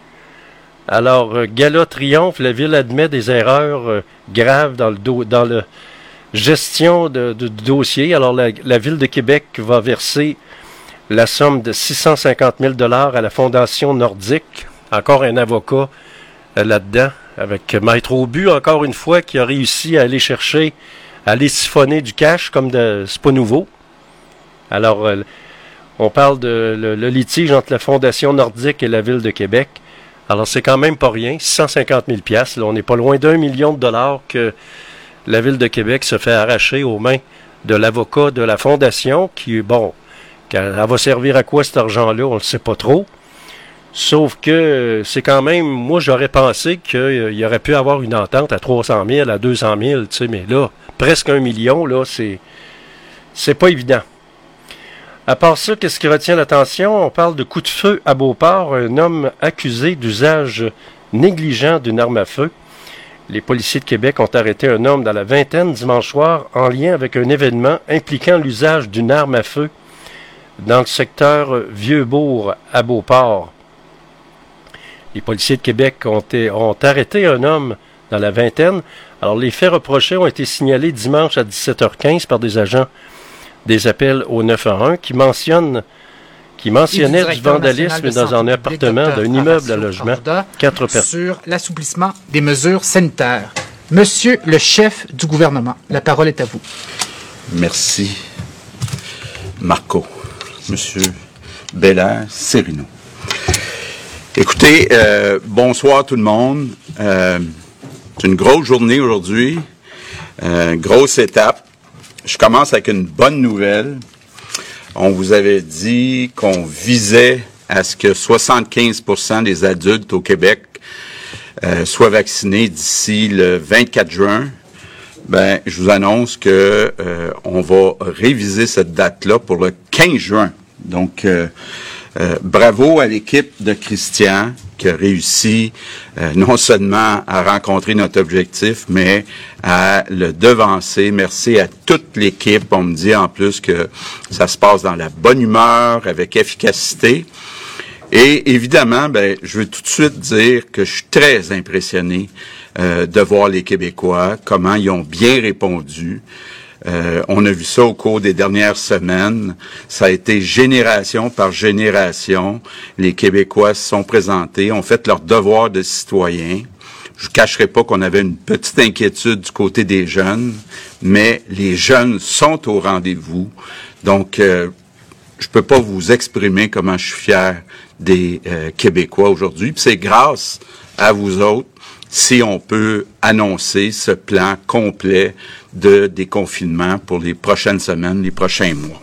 Alors, Gala triomphe, la Ville admet des erreurs graves dans la gestion du dossier. Alors, la Ville de Québec va verser la somme de 650 000 $ à la Fondation Nordique. Encore un avocat là-dedans, avec Maître Aubu, encore une fois, qui a réussi à aller chercher, à aller siphonner du cash, c'est pas nouveau. Alors, on parle de le litige entre la Fondation Nordique et la Ville de Québec. Alors, c'est quand même pas rien, 650 000 $. Là, on n'est pas loin d'1 million de $ que la Ville de Québec se fait arracher aux mains de l'avocat de la Fondation, qui, bon, elle va servir à quoi cet argent-là, on ne le sait pas trop. Sauf que c'est quand même, moi, j'aurais pensé qu'il y aurait pu avoir une entente à 300 000, à 200 000, tu sais, mais là, presque 1 million, là, c'est pas évident. À part ça, qu'est-ce qui retient l'attention? On parle de coup de feu à Beauport, un homme accusé d'usage négligent d'une arme à feu. Les policiers de Québec ont arrêté un homme dans la vingtaine dimanche soir en lien avec un événement impliquant l'usage d'une arme à feu dans le secteur Vieux-Bourg à Beauport. Les policiers de Québec ont arrêté un homme dans la vingtaine. Alors, les faits reprochés ont été signalés dimanche à 17h15 par des agents des appels au 911 qui mentionnaient du vandalisme dans un appartement d'un immeuble à logement. 4 personnes. Sur l'assouplissement des mesures sanitaires. Monsieur le chef du gouvernement, la parole est à vous. Merci, Marco. Monsieur Bélair-Sérino. Écoutez, bonsoir tout le monde. C'est une grosse journée aujourd'hui, grosse étape. Je commence avec une bonne nouvelle. On vous avait dit qu'on visait à ce que 75% des adultes au Québec soient vaccinés d'ici le 24 juin. Ben, je vous annonce que on va réviser cette date-là pour le 15 juin. Donc, bravo à l'équipe de Christian qui a réussi non seulement à rencontrer notre objectif, mais à le devancer. Merci à toute l'équipe. On me dit en plus que ça se passe dans la bonne humeur, avec efficacité. Et évidemment, ben, je veux tout de suite dire que je suis très impressionné de voir les Québécois, comment ils ont bien répondu. On a vu ça au cours des dernières semaines. Ça a été génération par génération. Les Québécois se sont présentés, ont fait leur devoir de citoyen. Je ne cacherai pas qu'on avait une petite inquiétude du côté des jeunes, mais les jeunes sont au rendez-vous. Donc, je peux pas vous exprimer comment je suis fier des Québécois aujourd'hui. Puis c'est grâce à vous autres si on peut annoncer ce plan complet de déconfinement pour les prochaines semaines, les prochains mois.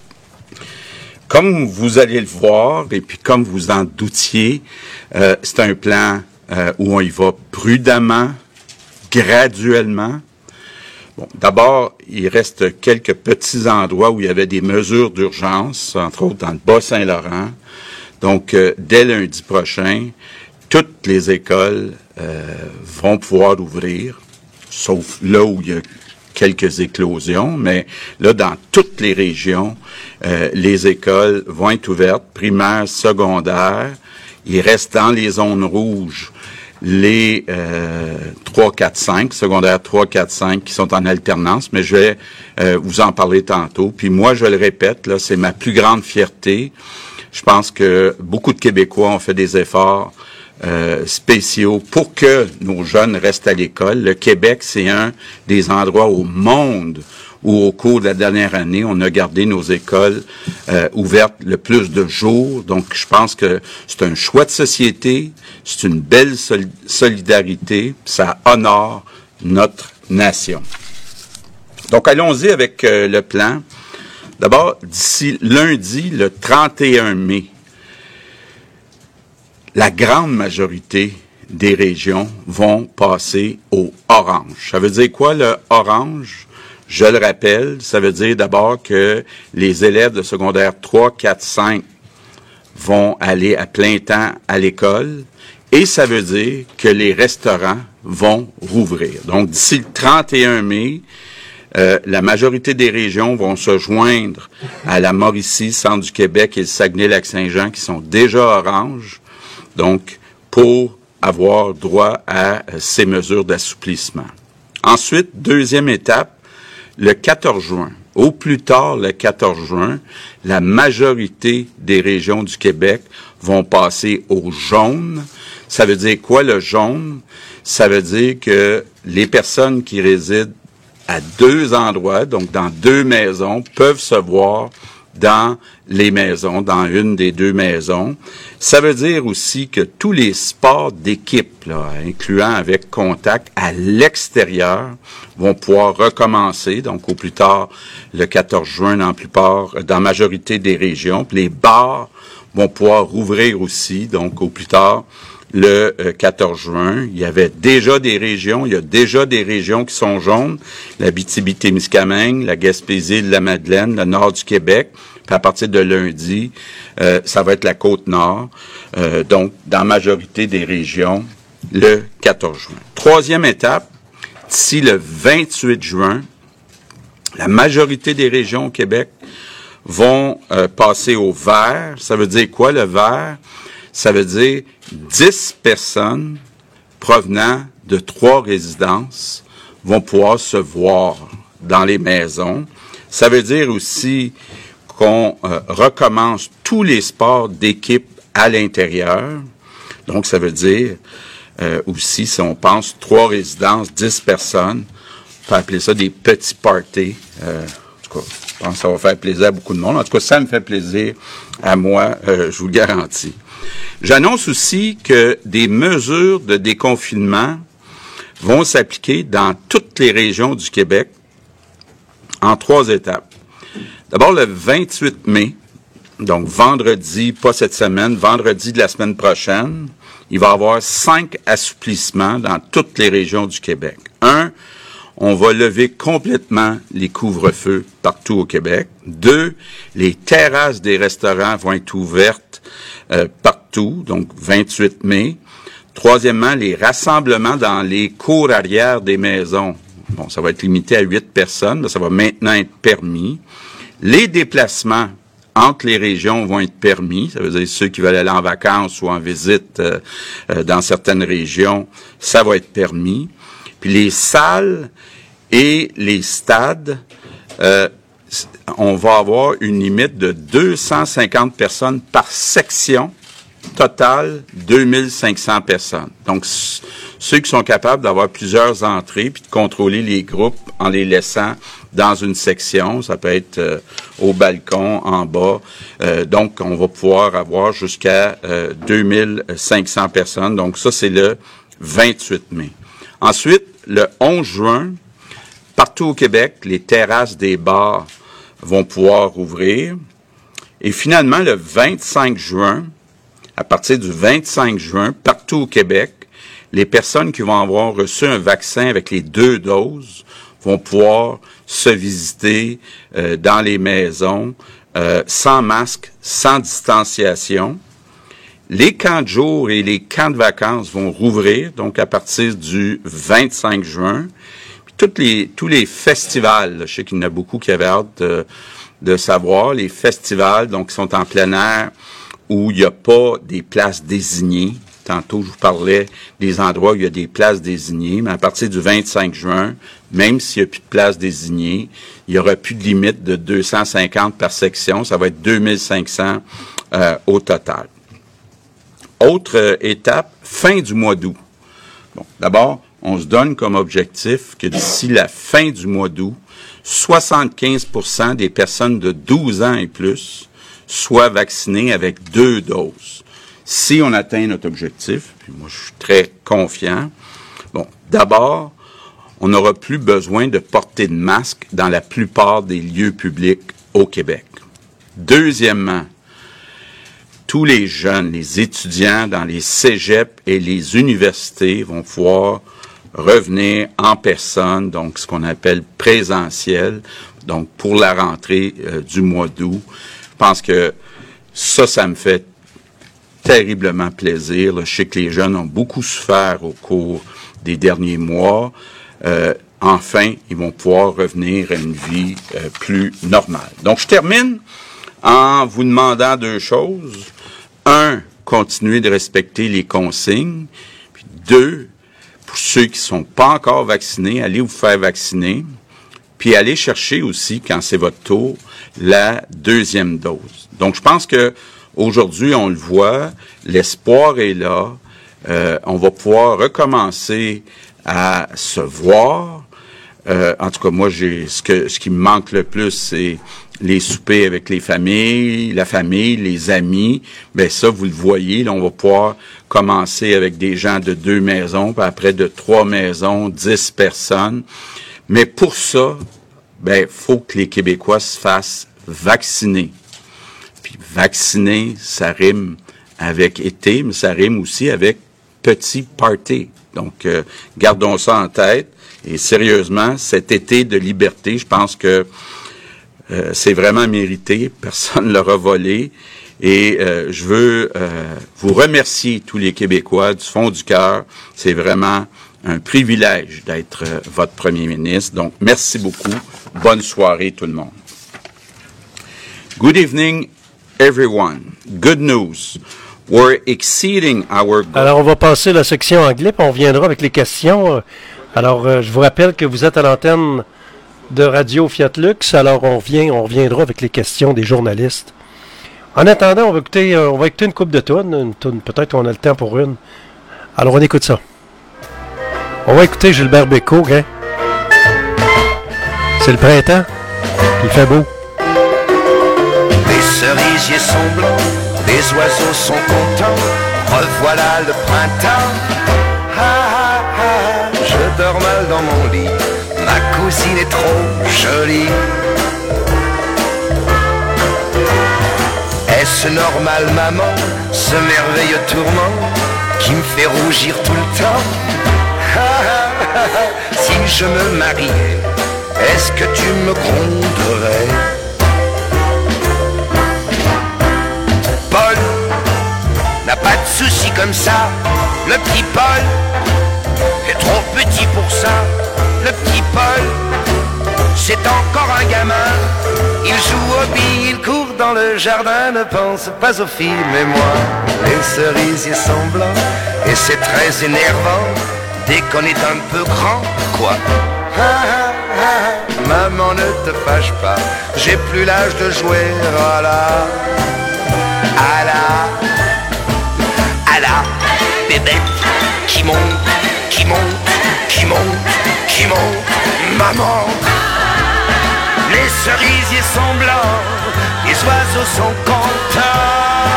Comme vous allez le voir, et puis comme vous en doutiez, c'est un plan où on y va prudemment, graduellement. Bon, d'abord, il reste quelques petits endroits où il y avait des mesures d'urgence, entre autres dans le Bas-Saint-Laurent, Donc, dès lundi prochain, toutes les écoles vont pouvoir ouvrir, sauf là où il y a quelques éclosions, mais là, dans toutes les régions, les écoles vont être ouvertes, primaires, secondaires. Il reste dans les zones rouges les 3, 4, 5, secondaires 3, 4, 5 qui sont en alternance, mais je vais vous en parler tantôt. Puis moi, je le répète, là, c'est ma plus grande fierté. Je pense que beaucoup de Québécois ont fait des efforts spéciaux pour que nos jeunes restent à l'école. Le Québec, c'est un des endroits au monde où, au cours de la dernière année, on a gardé nos écoles ouvertes le plus de jours. Donc, je pense que c'est un choix de société, c'est une belle solidarité, ça honore notre nation. Donc, allons-y avec le plan. D'abord, d'ici lundi, le 31 mai, la grande majorité des régions vont passer au orange. Ça veut dire quoi, le orange? Je le rappelle, ça veut dire d'abord que les élèves de secondaire 3, 4, 5 vont aller à plein temps à l'école et ça veut dire que les restaurants vont rouvrir. Donc, d'ici le 31 mai, la majorité des régions vont se joindre à la Mauricie, Centre du Québec et le Saguenay-Lac-Saint-Jean qui sont déjà orange, donc pour avoir droit à ces mesures d'assouplissement. Ensuite, deuxième étape, le 14 juin, au plus tard le 14 juin, la majorité des régions du Québec vont passer au jaune. Ça veut dire quoi le jaune? Ça veut dire que les personnes qui résident à 2 endroits, donc dans 2 maisons, peuvent se voir dans les maisons, dans une des 2 maisons. Ça veut dire aussi que tous les sports d'équipe, là, incluant avec contact à l'extérieur, vont pouvoir recommencer, donc au plus tard le 14 juin dans la majorité des régions. Puis les bars vont pouvoir rouvrir aussi, donc au plus tard le 14 juin. Il y avait déjà des régions, il y a déjà des régions qui sont jaunes, l'Abitibi-Témiscamingue, la Gaspésie, la Madeleine, le nord du Québec. Puis à partir de lundi, ça va être la Côte-Nord. Donc, dans la majorité des régions, le 14 juin. Troisième étape, d'ici le 28 juin, la majorité des régions au Québec vont passer au vert. Ça veut dire quoi, le vert? Ça veut dire 10 personnes provenant de 3 résidences vont pouvoir se voir dans les maisons. Ça veut dire aussi qu'on recommence tous les sports d'équipe à l'intérieur. Donc, ça veut dire aussi, si on pense 3 résidences, 10 personnes, on peut appeler ça des petits parties. En tout cas, je pense que ça va faire plaisir à beaucoup de monde. En tout cas, ça me fait plaisir à moi, je vous le garantis. J'annonce aussi que des mesures de déconfinement vont s'appliquer dans toutes les régions du Québec en 3 étapes. D'abord, le 28 mai, donc vendredi, pas cette semaine, vendredi de la semaine prochaine, il va y avoir 5 assouplissements dans toutes les régions du Québec. 1, on va lever complètement les couvre-feux partout au Québec. 2, les terrasses des restaurants vont être ouvertes partout, donc 28 mai. Troisièmement, les rassemblements dans les cours arrière des maisons. Bon, ça va être limité à 8 personnes, mais ça va maintenant être permis. Les déplacements entre les régions vont être permis. Ça veut dire ceux qui veulent aller en vacances ou en visite dans certaines régions, ça va être permis. Puis les salles et les stades, on va avoir une limite de 250 personnes par section. Total, 2500 personnes. Donc, ceux qui sont capables d'avoir plusieurs entrées puis de contrôler les groupes en les laissant dans une section, ça peut être au balcon, en bas. Donc, on va pouvoir avoir jusqu'à 2500 personnes. Donc, ça, c'est le 28 mai. Ensuite, le 11 juin, partout au Québec, les terrasses des bars vont pouvoir ouvrir. Et finalement, le 25 juin, à partir du 25 juin, partout au Québec, les personnes qui vont avoir reçu un vaccin avec les 2 doses vont pouvoir se visiter dans les maisons sans masque, sans distanciation. Les camps de jour et les camps de vacances vont rouvrir, donc à partir du 25 juin. Puis tous les festivals, là, je sais qu'il y en a beaucoup qui avaient hâte de savoir, les festivals, donc, qui sont en plein air, où il n'y a pas des places désignées. Tantôt, je vous parlais des endroits où il y a des places désignées, mais à partir du 25 juin, même s'il n'y a plus de places désignées, il n'y aura plus de limite de 250 par section. Ça va être 2500 au total. Autre étape, fin du mois d'août. Bon, d'abord, on se donne comme objectif que d'ici la fin du mois d'août, 75% des personnes de 12 ans et plus soient vaccinées avec 2 doses. Si on atteint notre objectif, puis moi je suis très confiant, bon, d'abord, on n'aura plus besoin de porter de masque dans la plupart des lieux publics au Québec. Deuxièmement, tous les jeunes, les étudiants dans les cégeps et les universités vont pouvoir revenir en personne, donc ce qu'on appelle présentiel, donc pour la rentrée du mois d'août. Je pense que ça me fait terriblement plaisir. Là. Je sais que les jeunes ont beaucoup souffert au cours des derniers mois. Enfin, ils vont pouvoir revenir à une vie plus normale. Donc, je termine en vous demandant 2 choses. 1, continuer de respecter les consignes. Puis 2, pour ceux qui ne sont pas encore vaccinés, allez vous faire vacciner. Puis allez chercher aussi, quand c'est votre tour, la 2e dose. Donc, je pense que aujourd'hui, on le voit, l'espoir est là. On va pouvoir recommencer à se voir. En tout cas, moi, ce qui me manque le plus, c'est les soupers avec les familles, la famille, les amis. Ben ça, vous le voyez, là, on va pouvoir commencer avec des gens de 2 maisons, puis après de 3 maisons, 10 personnes. Mais pour ça, ben, faut que les Québécois se fassent vacciner. Puis vacciner, ça rime avec été, mais ça rime aussi avec petit party. Donc, gardons ça en tête. Et sérieusement, cet été de liberté, je pense que c'est vraiment mérité. Personne ne l'aura volé. Et je veux vous remercier, tous les Québécois, du fond du cœur. C'est vraiment un privilège d'être votre premier ministre. Donc, merci beaucoup. Bonne soirée, tout le monde. Good evening, everyone. Good news. We're exceeding our goal. Alors, on va passer la section anglais, puis on reviendra avec les questions. Alors, je vous rappelle que vous êtes à l'antenne de Radio Fiat Lux. Alors, on reviendra avec les questions des journalistes. En attendant, on va écouter une couple de tunes. Peut-être qu'on a le temps pour une. Alors, on écoute ça. On va écouter Gilbert Bécaud, hein? C'est le printemps. Il fait beau. Les cerisiers sont blancs, les oiseaux sont contents. Revoilà le printemps. Ah, ah, ah, je dors mal dans mon lit. Ma cousine est trop jolie. Est-ce normal, maman, ce merveilleux tourment qui me fait rougir tout le temps? Ah, ah, ah, ah, si je me mariais, est-ce que tu me gronderais? Paul n'a pas de soucis comme ça. Le petit Paul est trop petit pour ça. Le petit Paul, c'est encore un gamin. Il joue au billes, il court dans le jardin. Ne pense pas aux filles, mais moi, les cerisiers sont blancs. Et c'est très énervant dès qu'on est un peu grand, quoi. Ah, ah, ah, maman, ne te fâche pas, j'ai plus l'âge de jouer à la bébête qui monte, qui monte, qui monte, qui monte. Maman, les cerisiers sont blancs, les oiseaux sont contents.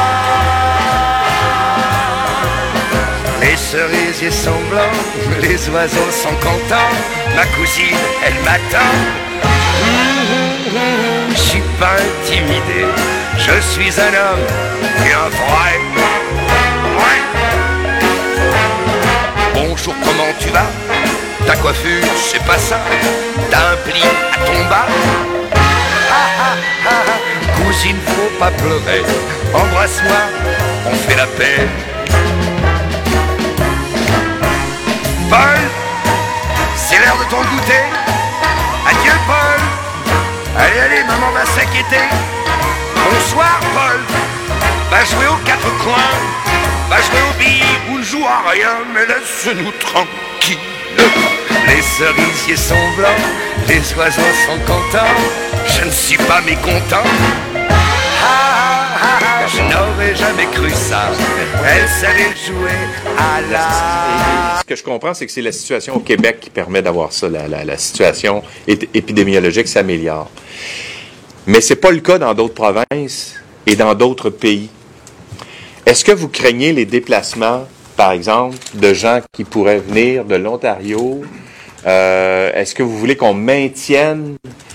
Les cerisiers sont blancs, les oiseaux sont contents. Ma cousine, elle m'attend. Je suis pas intimidé, je suis un homme et un vrai. Bonjour, comment tu vas? Ta coiffure, c'est pas ça. T'as un pli à ton bas. Ah, ah, ah, cousine, faut pas pleurer. Embrasse-moi on fait la paix. Paul, c'est l'heure de ton goûter. Adieu Paul. Allez, allez, maman va s'inquiéter. Bonsoir Paul. Va jouer aux quatre coins. Va jouer aux billes ou ne joue à rien, mais laisse-nous tranquilles. Les cerisiers sont blancs, les oiseaux sont contents. Je ne suis pas mécontent. Je n'aurais jamais cru ça. Elle savait jouer à la... Ce que je comprends, c'est que c'est la situation au Québec qui permet d'avoir ça. La situation épidémiologique s'améliore. Mais c'est pas le cas dans d'autres provinces et dans d'autres pays. Est-ce que vous craignez les déplacements, par exemple, de gens qui pourraient venir de l'Ontario? Est-ce que vous voulez qu'on maintienne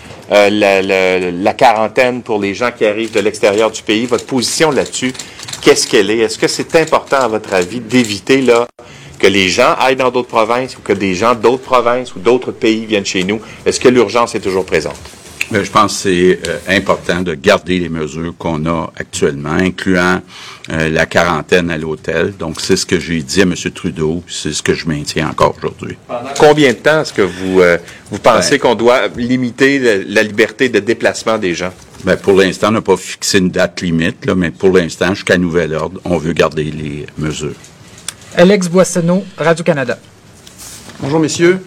la quarantaine pour les gens qui arrivent de l'extérieur du pays? Votre position là-dessus, qu'est-ce qu'elle est? Est-ce que c'est important, à votre avis, d'éviter là que les gens aillent dans d'autres provinces ou que des gens d'autres provinces ou d'autres pays viennent chez nous? Est-ce que l'urgence est toujours présente? Je pense que c'est important de garder les mesures qu'on a actuellement, incluant la quarantaine à l'hôtel. Donc, c'est ce que j'ai dit à M. Trudeau, c'est ce que je maintiens encore aujourd'hui. Pendant combien de temps est-ce que vous pensez qu'on doit limiter la liberté de déplacement des gens? Pour l'instant, on n'a pas fixé une date limite, là, mais pour l'instant, jusqu'à nouvel ordre, on veut garder les mesures. Alex Boissonneau, Radio-Canada. Bonjour, messieurs.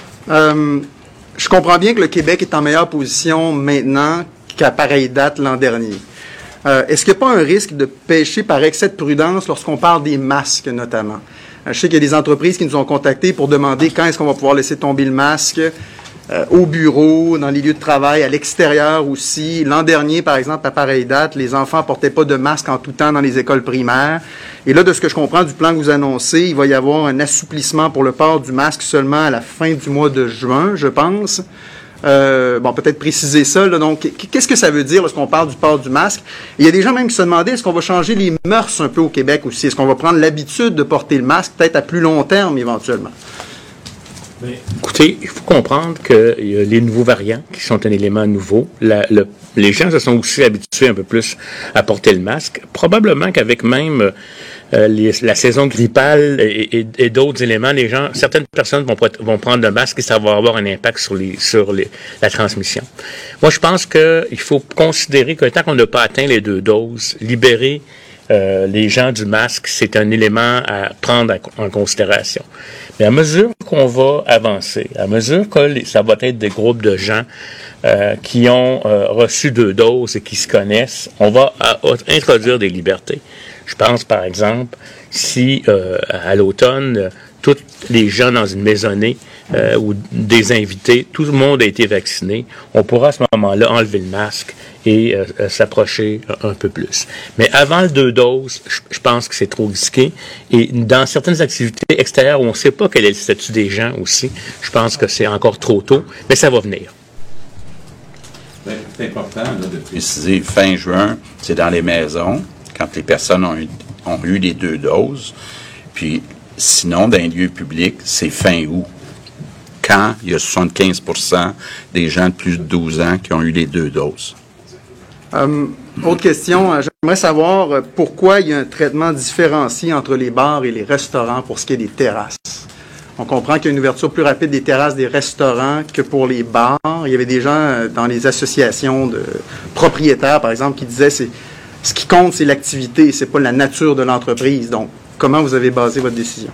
Je comprends bien que le Québec est en meilleure position maintenant qu'à pareille date l'an dernier. Est-ce qu'il n'y a pas un risque de pécher par excès de prudence lorsqu'on parle des masques, notamment? Je sais qu'il y a des entreprises qui nous ont contactés pour demander quand est-ce qu'on va pouvoir laisser tomber le masque au bureau, dans les lieux de travail, à l'extérieur aussi. L'an dernier, par exemple, à pareille date, les enfants ne portaient pas de masque en tout temps dans les écoles primaires. Et là, de ce que je comprends du plan que vous annoncez, il va y avoir un assouplissement pour le port du masque seulement à la fin du mois de juin, je pense. Peut-être préciser ça. Là. Donc, qu'est-ce que ça veut dire lorsqu'on parle du port du masque? Il y a des gens même qui se demandaient, est-ce qu'on va changer les mœurs un peu au Québec aussi? Est-ce qu'on va prendre l'habitude de porter le masque, peut-être à plus long terme, éventuellement? Écoutez, il faut comprendre que les nouveaux variants, qui sont un élément nouveau, les gens se sont aussi habitués un peu plus à porter le masque. Probablement qu'avec même la saison grippale et d'autres éléments, certaines personnes vont prendre le masque et ça va avoir un impact sur la transmission. Moi, je pense qu'il faut considérer que tant qu'on n'a pas atteint les 2 doses, libérer les gens du masque, c'est un élément à prendre en considération. Mais à mesure qu'on va avancer, à mesure que ça va être des groupes de gens qui ont reçu 2 doses et qui se connaissent, on va introduire des libertés. Je pense, par exemple, si à l'automne, tous les gens dans une maisonnée ou des invités, tout le monde a été vacciné, on pourra à ce moment-là enlever le masque et s'approcher un peu plus. Mais avant le 2 doses, je pense que c'est trop risqué. Et dans certaines activités extérieures où on ne sait pas quel est le statut des gens aussi, je pense que c'est encore trop tôt, mais ça va venir. C'est important là, de préciser, fin juin, c'est dans les maisons, quand les personnes ont eu les 2 doses. Puis sinon, dans les lieux publics, c'est fin août. Quand il y a 75% des gens de plus de 12 ans qui ont eu les 2 doses. Autre question, j'aimerais savoir pourquoi il y a un traitement différencié entre les bars et les restaurants pour ce qui est des terrasses. On comprend qu'il y a une ouverture plus rapide des terrasses des restaurants que pour les bars. Il y avait des gens dans les associations de propriétaires, par exemple, qui disaient ce qui compte, c'est l'activité, c'est pas la nature de l'entreprise. Donc, comment vous avez basé votre décision?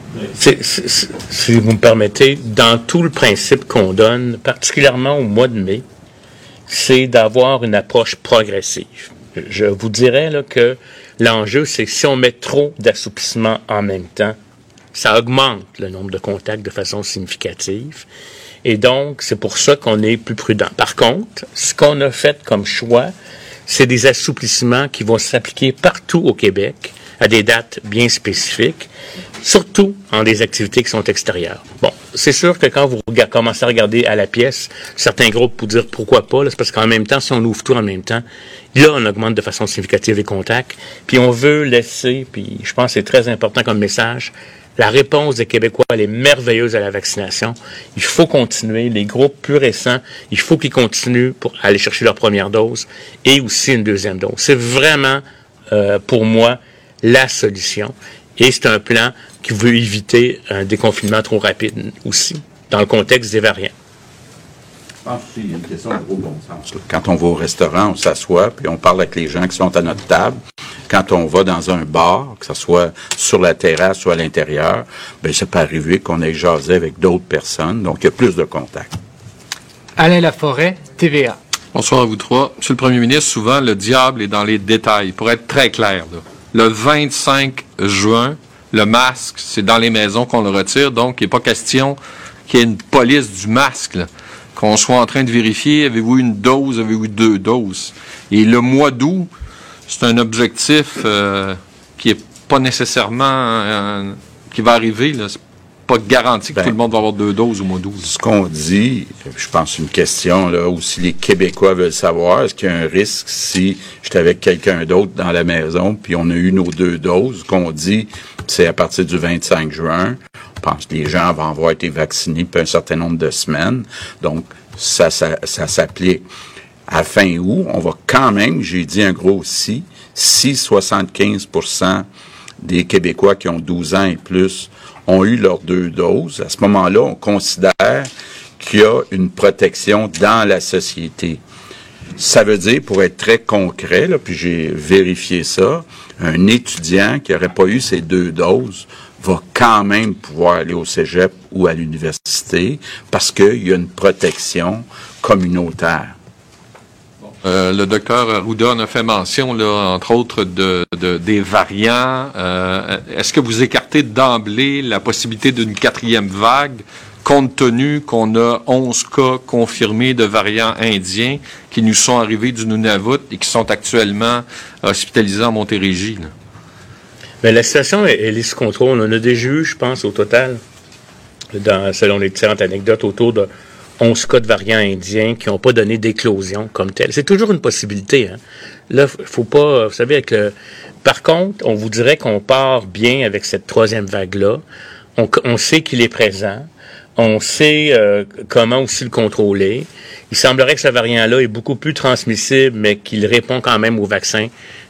Si vous me permettez, dans tout le principe qu'on donne, particulièrement au mois de mai, c'est d'avoir une approche progressive. Je vous dirais là, que l'enjeu, c'est que si on met trop d'assouplissement en même temps, ça augmente le nombre de contacts de façon significative. Et donc, c'est pour ça qu'on est plus prudent. Par contre, ce qu'on a fait comme choix, c'est des assouplissements qui vont s'appliquer partout au Québec à des dates bien spécifiques, surtout en des activités qui sont extérieures. Bon, c'est sûr que quand vous commencez à regarder à la pièce, certains groupes pour dire pourquoi pas, là, c'est parce qu'en même temps, si on ouvre tout en même temps, là, on augmente de façon significative les contacts, puis on veut laisser, puis je pense que c'est très important comme message, la réponse des Québécois, elle est merveilleuse à la vaccination. Il faut continuer. Les groupes plus récents, il faut qu'ils continuent pour aller chercher leur première dose et aussi une 2e dose. C'est vraiment, pour moi, la solution. Et c'est un plan qui veut éviter un déconfinement trop rapide aussi, dans le contexte des variants. Je pense qu'il y a une question de gros bon sens. Quand on va au restaurant, on s'assoit, puis on parle avec les gens qui sont à notre table. Quand on va dans un bar, que ce soit sur la terrasse ou à l'intérieur, bien, ça peut arriver qu'on ait jasé avec d'autres personnes, donc il y a plus de contact. Alain Laforêt, TVA. Bonsoir à vous trois. Monsieur le Premier ministre, souvent, le diable est dans les détails. Pour être très clair, là, le 25 juin, le masque, c'est dans les maisons qu'on le retire, donc il n'est pas question qu'il y ait une police du masque, là, qu'on soit en train de vérifier, avez-vous une dose, avez-vous 2 doses. Et le mois d'août, c'est un objectif qui n'est pas nécessairement qui va arriver, là. C'est pas garanti que tout le monde va avoir 2 doses au mois d'août. Ce qu'on dit, je pense une question là où si les Québécois veulent savoir, est-ce qu'il y a un risque si j'étais avec quelqu'un d'autre dans la maison puis on a eu nos 2 doses, ce qu'on dit, c'est à partir du 25 juin. Je pense que les gens vont avoir été vaccinés depuis un certain nombre de semaines. Donc, ça s'applique. À fin août, on va quand même, j'ai dit un gros si 75% des Québécois qui ont 12 ans et plus ont eu leurs 2 doses. À ce moment-là, on considère qu'il y a une protection dans la société. Ça veut dire, pour être très concret, là, puis j'ai vérifié ça, un étudiant qui n'aurait pas eu ses 2 doses va quand même pouvoir aller au cégep ou à l'université parce qu'il y a une protection communautaire. Le docteur Arruda en a fait mention, là, entre autres, des variants. Est-ce que vous écartez d'emblée la possibilité d'une 4e vague, compte tenu qu'on a 11 cas confirmés de variants indiens qui nous sont arrivés du Nunavut et qui sont actuellement hospitalisés en Montérégie, là? Bien, la situation, elle est sous contrôle. On a déjà eu, je pense, au total, selon les différentes anecdotes, autour de 11 cas de variants indiens qui n'ont pas donné d'éclosion comme telle. C'est toujours une possibilité. Hein? Là, faut pas... Vous savez, par contre, on vous dirait qu'on part bien avec cette 3e vague-là. On sait qu'il est présent. On sait comment aussi le contrôler. Il semblerait que ce variant-là est beaucoup plus transmissible, mais qu'il répond quand même aux vaccins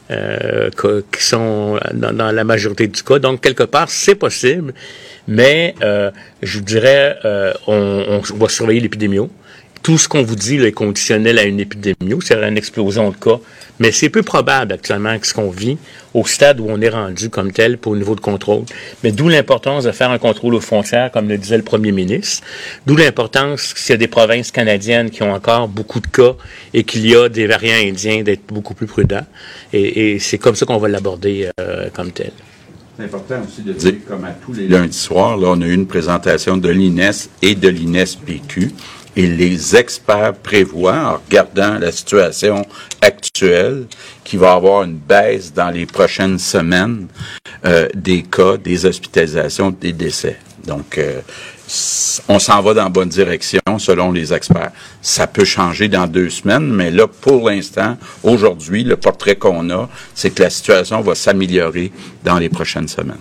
qui sont dans la majorité du cas. Donc, quelque part, c'est possible, mais je vous dirais, on va surveiller l'épidémie. Tout ce qu'on vous dit là, est conditionnel à une épidémie, c'est une explosion de cas, mais c'est peu probable actuellement que ce qu'on vit au stade où on est rendu comme tel pour le niveau de contrôle. Mais d'où l'importance de faire un contrôle aux frontières, comme le disait le premier ministre. D'où l'importance, s'il y a des provinces canadiennes qui ont encore beaucoup de cas et qu'il y a des variants indiens, d'être beaucoup plus prudents. Et c'est comme ça qu'on va l'aborder comme tel. C'est important aussi de dire, comme à tous les lundis soirs, là, on a eu une présentation de l'INES et de l'INES-PQ. Et les experts prévoient, en regardant la situation actuelle, qu'il va y avoir une baisse dans les prochaines semaines des cas, des hospitalisations, des décès. Donc, on s'en va dans la bonne direction selon les experts. Ça peut changer dans 2 semaines, mais là, pour l'instant, aujourd'hui, le portrait qu'on a, c'est que la situation va s'améliorer dans les prochaines semaines.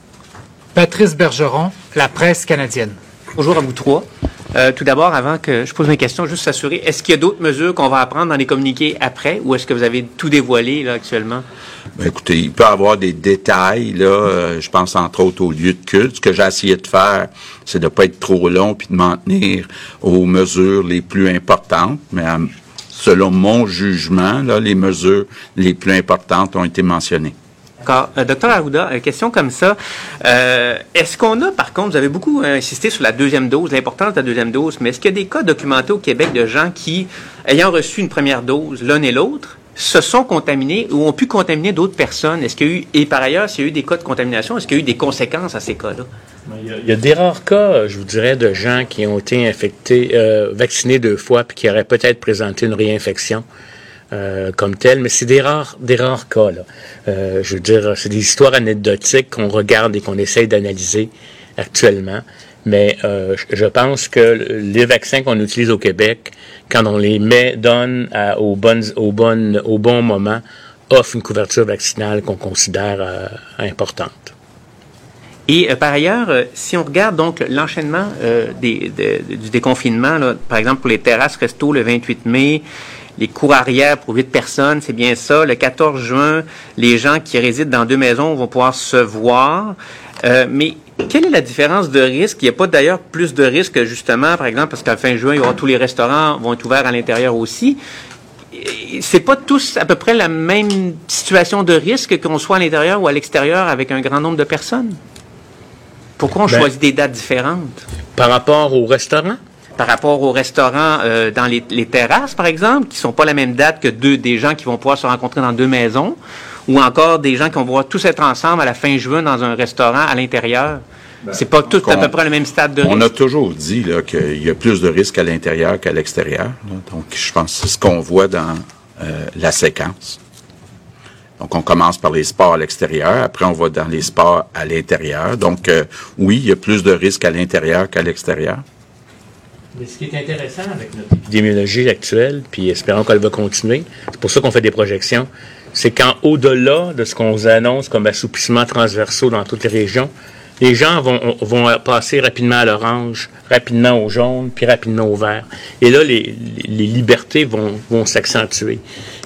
Patrice Bergeron, La Presse canadienne. Bonjour à vous trois. Tout d'abord, avant que je pose mes questions, juste s'assurer, est-ce qu'il y a d'autres mesures qu'on va apprendre dans les communiqués après ou est-ce que vous avez tout dévoilé là, actuellement? Bien, écoutez, il peut y avoir des détails, là, je pense entre autres au lieu de culte. Ce que j'ai essayé de faire, c'est de ne pas être trop long puis de m'en tenir aux mesures les plus importantes. Mais selon mon jugement, là, les mesures les plus importantes ont été mentionnées. D'accord. Docteur Arruda, question comme ça. Est-ce qu'on a, par contre, vous avez beaucoup insisté sur la 2e dose, l'importance de la 2e dose, mais est-ce qu'il y a des cas documentés au Québec de gens qui, ayant reçu une première dose, l'un et l'autre, se sont contaminés ou ont pu contaminer d'autres personnes? Est-ce qu'il y a eu, et par ailleurs, s'il y a eu des cas de contamination, est-ce qu'il y a eu des conséquences à ces cas-là? Il y a des rares cas, je vous dirais, de gens qui ont été infectés, vaccinés 2 fois, puis qui auraient peut-être présenté une réinfection. Comme tel, mais c'est des rares cas, là. Je veux dire, c'est des histoires anecdotiques qu'on regarde et qu'on essaye d'analyser actuellement. Mais je pense que les vaccins qu'on utilise au Québec, quand on les donne au bon moment, offrent une couverture vaccinale qu'on considère importante. Et par ailleurs, si on regarde donc l'enchaînement du déconfinement, là, par exemple pour les terrasses resto le 28 mai, les cours arrière pour 8 personnes, c'est bien ça. Le 14 juin, les gens qui résident dans 2 maisons vont pouvoir se voir. Mais quelle est la différence de risque? Il n'y a pas d'ailleurs plus de risque justement, par exemple, parce qu'à la fin juin, il y aura tous les restaurants vont être ouverts à l'intérieur aussi. C'est pas tous à peu près la même situation de risque qu'on soit à l'intérieur ou à l'extérieur avec un grand nombre de personnes? Pourquoi on choisit des dates différentes? Par rapport au restaurant? Par rapport aux restaurants dans les terrasses, par exemple, qui sont pas la même date que des gens qui vont pouvoir se rencontrer dans 2 maisons, ou encore des gens qui vont pouvoir tous être ensemble à la fin juin dans un restaurant à l'intérieur. C'est pas tout à peu près le même stade de risque. On a toujours dit là, qu'il y a plus de risques à l'intérieur qu'à l'extérieur. Là. Donc, je pense que c'est ce qu'on voit dans la séquence. Donc, on commence par les sports à l'extérieur, après on va dans les sports à l'intérieur. Donc, oui, il y a plus de risques à l'intérieur qu'à l'extérieur. Mais ce qui est intéressant avec notre épidémiologie actuelle, puis espérons qu'elle va continuer, c'est pour ça qu'on fait des projections, c'est qu'au-delà de ce qu'on vous annonce comme assouplissement transversaux dans toutes les régions, les gens vont passer rapidement à l'orange, rapidement au jaune, puis rapidement au vert. Et là, les libertés vont s'accentuer.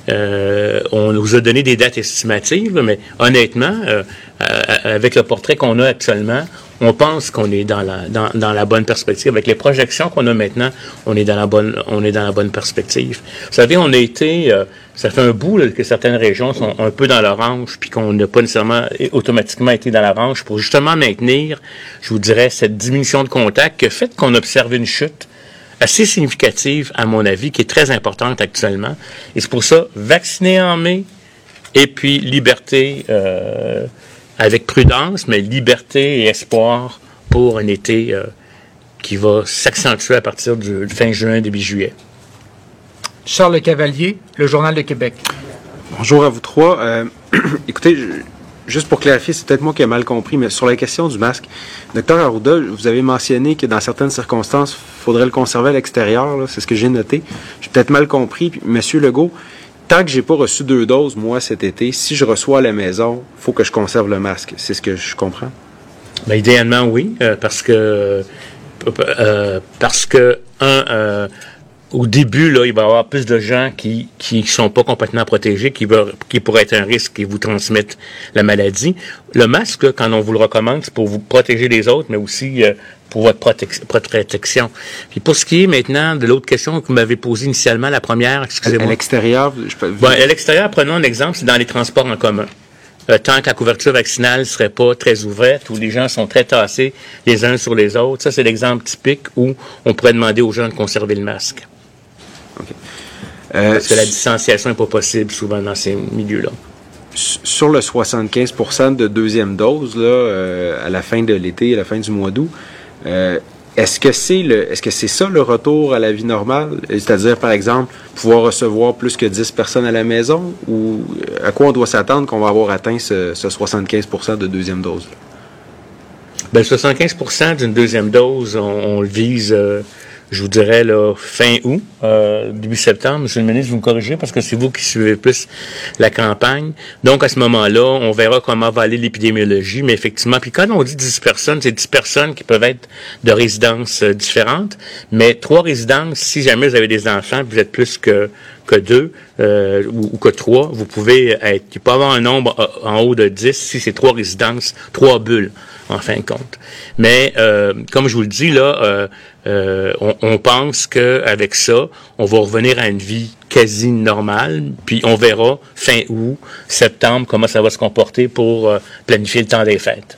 On nous a donné des dates estimatives, mais honnêtement, avec le portrait qu'on a actuellement, on pense qu'on est dans la bonne perspective. Avec les projections qu'on a maintenant, on est dans la bonne perspective. Vous savez, on a été, ça fait un bout là, que certaines régions sont un peu dans l'orange, puis qu'on n'a pas nécessairement automatiquement été dans l'orange pour justement maintenir, je vous dirais, cette diminution de contact qui a fait qu'on observe une chute assez significative, à mon avis, qui est très importante actuellement. Et c'est pour ça, vacciner en mai, et puis liberté avec prudence, mais liberté et espoir pour un été qui va s'accentuer à partir du fin juin, début juillet. Charles Cavalier, Le Journal de Québec. Bonjour à vous trois. Écoutez, juste pour clarifier, c'est peut-être moi qui ai mal compris, mais sur la question du masque, Dr Arruda, vous avez mentionné que dans certaines circonstances, il faudrait le conserver à l'extérieur, là, c'est ce que j'ai noté. J'ai peut-être mal compris. Puis, Monsieur Legault, tant que j'ai pas reçu 2 doses, moi, cet été, si je reçois à la maison, il faut que je conserve le masque. C'est ce que je comprends? Bien, idéalement, oui, parce que au début, là, il va y avoir plus de gens qui sont pas complètement protégés, qui pourraient être un risque et vous transmettre la maladie. Le masque, là, quand on vous le recommande, c'est pour vous protéger les autres, mais aussi pour votre protection. Puis pour ce qui est maintenant de l'autre question que vous m'avez posée initialement, la première, excusez-moi. À l'extérieur, à l'extérieur, prenons un exemple, c'est dans les transports en commun. Tant que la couverture vaccinale ne serait pas très ouverte, où les gens sont très tassés les uns sur les autres, ça c'est l'exemple typique où on pourrait demander aux gens de conserver le masque. Okay. Parce que la distanciation n'est pas possible souvent dans ces milieux-là. Sur le 75% de deuxième dose, là, à la fin de l'été, à la fin du mois d'août, est-ce que c'est ça le retour à la vie normale? C'est-à-dire, par exemple, pouvoir recevoir plus que 10 personnes à la maison? Ou à quoi on doit s'attendre qu'on va avoir atteint ce 75% de deuxième dose? Bien, le 75% d'une deuxième dose, on le vise, je vous dirais, là, fin août, début septembre. Monsieur le ministre, vous me corrigez parce que c'est vous qui suivez plus la campagne. Donc, à ce moment-là, on verra comment va aller l'épidémiologie. Mais effectivement, puis quand on dit 10 personnes, c'est 10 personnes qui peuvent être de résidences différentes. Mais 3 résidences, si jamais vous avez des enfants, vous êtes plus que 2 ou que 3, vous pouvez être, il peut y avoir un nombre en haut de 10 si c'est 3 résidences, 3 bulles, en fin de compte. Mais, comme je vous le dis, là, on pense qu'avec ça, on va revenir à une vie quasi normale, puis on verra fin août, septembre, comment ça va se comporter pour planifier le temps des fêtes.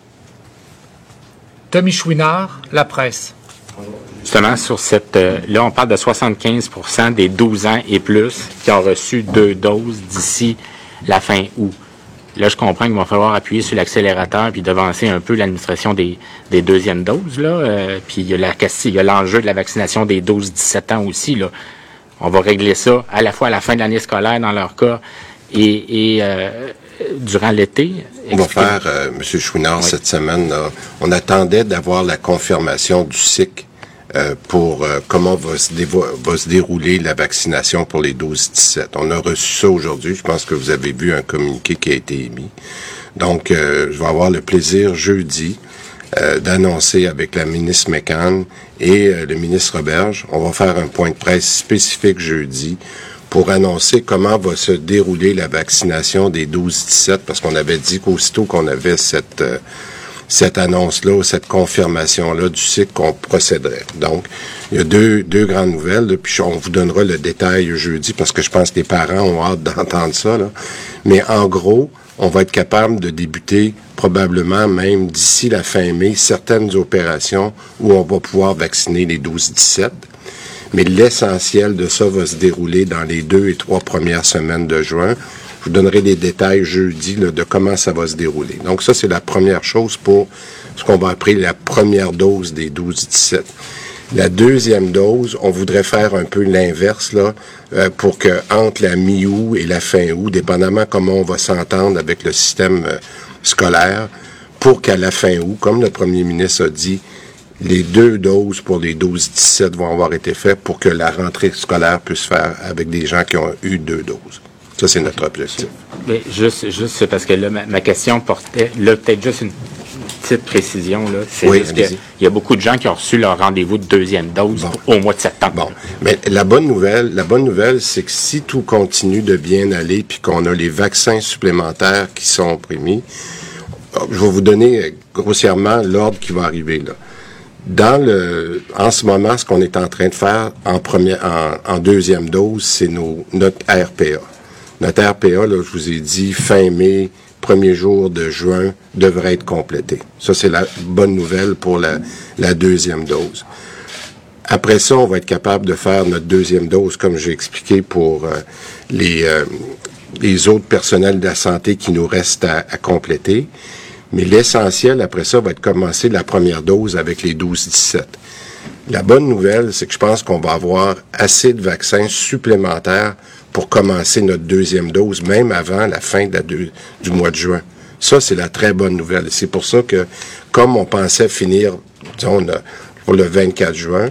Tommy Chouinard, La Presse. Justement, sur cette... là, on parle de 75% des 12 ans et plus qui ont reçu 2 doses d'ici la fin août. Là, je comprends qu'il va falloir appuyer sur l'accélérateur puis devancer un peu l'administration des deuxièmes doses, là. Puis il y a l'enjeu de la vaccination des 12-17 ans aussi, là. On va régler ça à la fois à la fin de l'année scolaire dans leur cas et durant l'été. On va faire, M. Chouinard, oui. Cette semaine, là, on attendait d'avoir la confirmation du SIC pour comment va se dérouler la vaccination pour les 12-17. On a reçu ça aujourd'hui. Je pense que vous avez vu un communiqué qui a été émis. Donc, je vais avoir le plaisir jeudi d'annoncer avec la ministre McCann et le ministre Roberge, on va faire un point de presse spécifique jeudi pour annoncer comment va se dérouler la vaccination des 12-17, parce qu'on avait dit qu'aussitôt qu'on avait cette annonce-là, cette confirmation-là du cycle, qu'on procéderait. Donc, il y a deux grandes nouvelles, là, puis on vous donnera le détail jeudi, parce que je pense que les parents ont hâte d'entendre ça, là. Mais en gros, on va être capable de débuter probablement même d'ici la fin mai certaines opérations où on va pouvoir vacciner les 12-17. Mais l'essentiel de ça va se dérouler dans les 2 et 3 premières semaines de juin. Je vous donnerai des détails jeudi là, de comment ça va se dérouler. Donc ça, c'est la première chose pour ce qu'on va appeler la première dose des 12-17. La deuxième dose, on voudrait faire un peu l'inverse là, pour que entre la mi-août et la fin août, dépendamment comment on va s'entendre avec le système scolaire, pour qu'à la fin août, comme le premier ministre a dit, les 2 doses pour les 12-17 vont avoir été faites pour que la rentrée scolaire puisse faire avec des gens qui ont eu 2 doses. Ça, c'est notre objectif. Mais juste parce que là, ma question portait, là, peut-être juste une petite précision, là. C'est oui, juste qu'il y a beaucoup de gens qui ont reçu leur rendez-vous de 2e dose au mois de septembre. Bon. Mais la bonne nouvelle, c'est que si tout continue de bien aller puis qu'on a les vaccins supplémentaires qui sont prémis, je vais vous donner grossièrement l'ordre qui va arriver, là. En ce moment, ce qu'on est en train de faire en deuxième dose, c'est notre RPA. Notre RPA, là, je vous ai dit, fin mai, premier jour de juin, devrait être complété. Ça, c'est la bonne nouvelle pour la deuxième dose. Après ça, on va être capable de faire notre deuxième dose, comme j'ai expliqué, pour les autres personnels de la santé qui nous restent à compléter. Mais l'essentiel, après ça, va être commencer la première dose avec les 12-17. La bonne nouvelle, c'est que je pense qu'on va avoir assez de vaccins supplémentaires pour commencer notre deuxième dose, même avant la fin du mois de juin. Ça, c'est la très bonne nouvelle. C'est pour ça que, comme on pensait finir, disons, pour le 24 juin,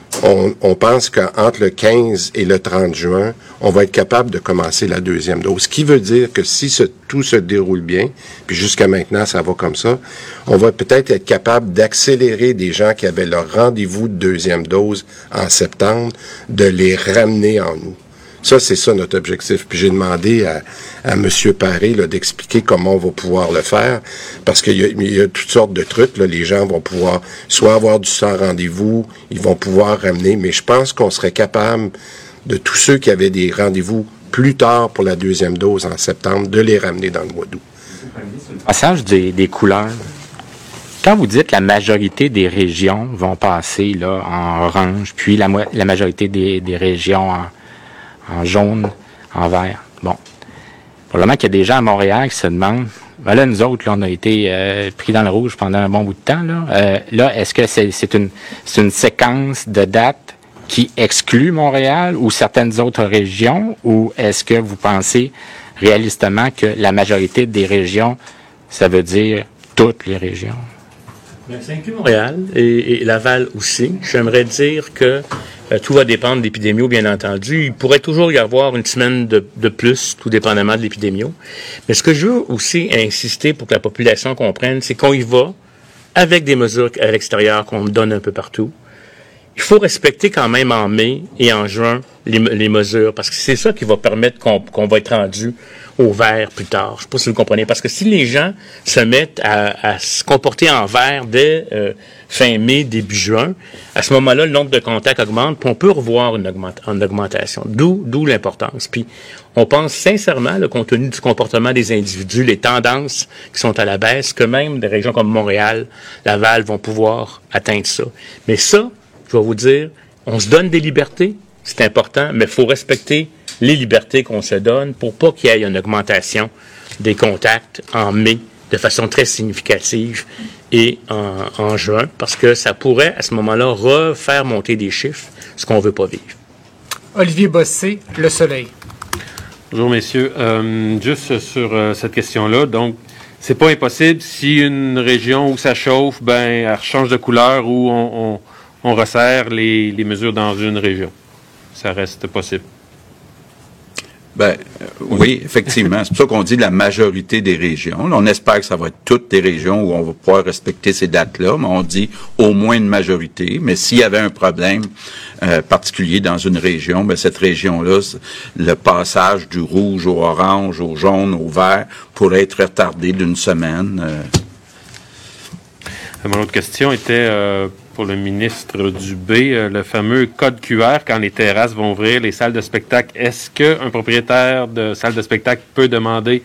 on pense qu'entre le 15 et le 30 juin, on va être capable de commencer la deuxième dose. Ce qui veut dire que si tout se déroule bien, puis jusqu'à maintenant, ça va comme ça, on va peut-être être capable d'accélérer des gens qui avaient leur rendez-vous de deuxième dose en septembre, de les ramener en août. Ça, c'est ça notre objectif. Puis j'ai demandé à M. Paré là, d'expliquer comment on va pouvoir le faire, parce qu'il y a toutes sortes de trucs. Là. Les gens vont pouvoir soit avoir du sans rendez-vous, ils vont pouvoir ramener, mais je pense qu'on serait capable de tous ceux qui avaient des rendez-vous plus tard pour la deuxième dose en septembre, de les ramener dans le mois d'août. Passage des couleurs. Quand vous dites la majorité des régions vont passer là en orange, puis la majorité des régions en jaune, en vert. Bon. Probablement qu'il y a des gens à Montréal qui se demandent, ben là, nous autres, là, on a été pris dans le rouge pendant un bon bout de temps, là. Là, est-ce que c'est une séquence de dates qui exclut Montréal ou certaines autres régions, ou est-ce que vous pensez réalistement que la majorité des régions, ça veut dire toutes les régions? Bien, ça inclut Montréal et Laval aussi. J'aimerais dire que tout va dépendre de l'épidémie, bien entendu. Il pourrait toujours y avoir une semaine de plus, tout dépendamment de l'épidémie. Mais ce que je veux aussi insister pour que la population comprenne, c'est qu'on y va avec des mesures à l'extérieur qu'on donne un peu partout. Il faut respecter quand même en mai et en juin les mesures, parce que c'est ça qui va permettre qu'on va être rendu au vert plus tard. Je ne sais pas si vous comprenez, parce que si les gens se mettent à se comporter en vert dès fin mai, début juin, à ce moment-là, le nombre de contacts augmente, puis on peut revoir une augmentation. D'où l'importance. Puis on pense sincèrement, compte tenu du comportement des individus, les tendances qui sont à la baisse, que même des régions comme Montréal, Laval vont pouvoir atteindre ça. Mais ça, je vais vous dire, on se donne des libertés, c'est important, mais il faut respecter les libertés qu'on se donne pour pas qu'il y ait une augmentation des contacts en mai de façon très significative et en juin, parce que ça pourrait, à ce moment-là, refaire monter des chiffres, ce qu'on veut pas vivre. Olivier Bossé, Le Soleil. Bonjour, messieurs. Juste sur cette question-là, donc, c'est pas impossible si une région où ça chauffe, ben, elle change de couleur ou on resserre les mesures dans une région. Ça reste possible. Oui, effectivement. C'est pour ça qu'on dit la majorité des régions. Là, on espère que ça va être toutes les régions où on va pouvoir respecter ces dates-là, mais on dit au moins une majorité. Mais s'il y avait un problème particulier dans une région, cette région-là, le passage du rouge au orange, au jaune, au vert pourrait être retardé d'une semaine. Mon autre question était pour le ministre Dubé, le fameux code QR, quand les terrasses vont ouvrir, les salles de spectacle. Est-ce qu'un propriétaire de salle de spectacle peut demander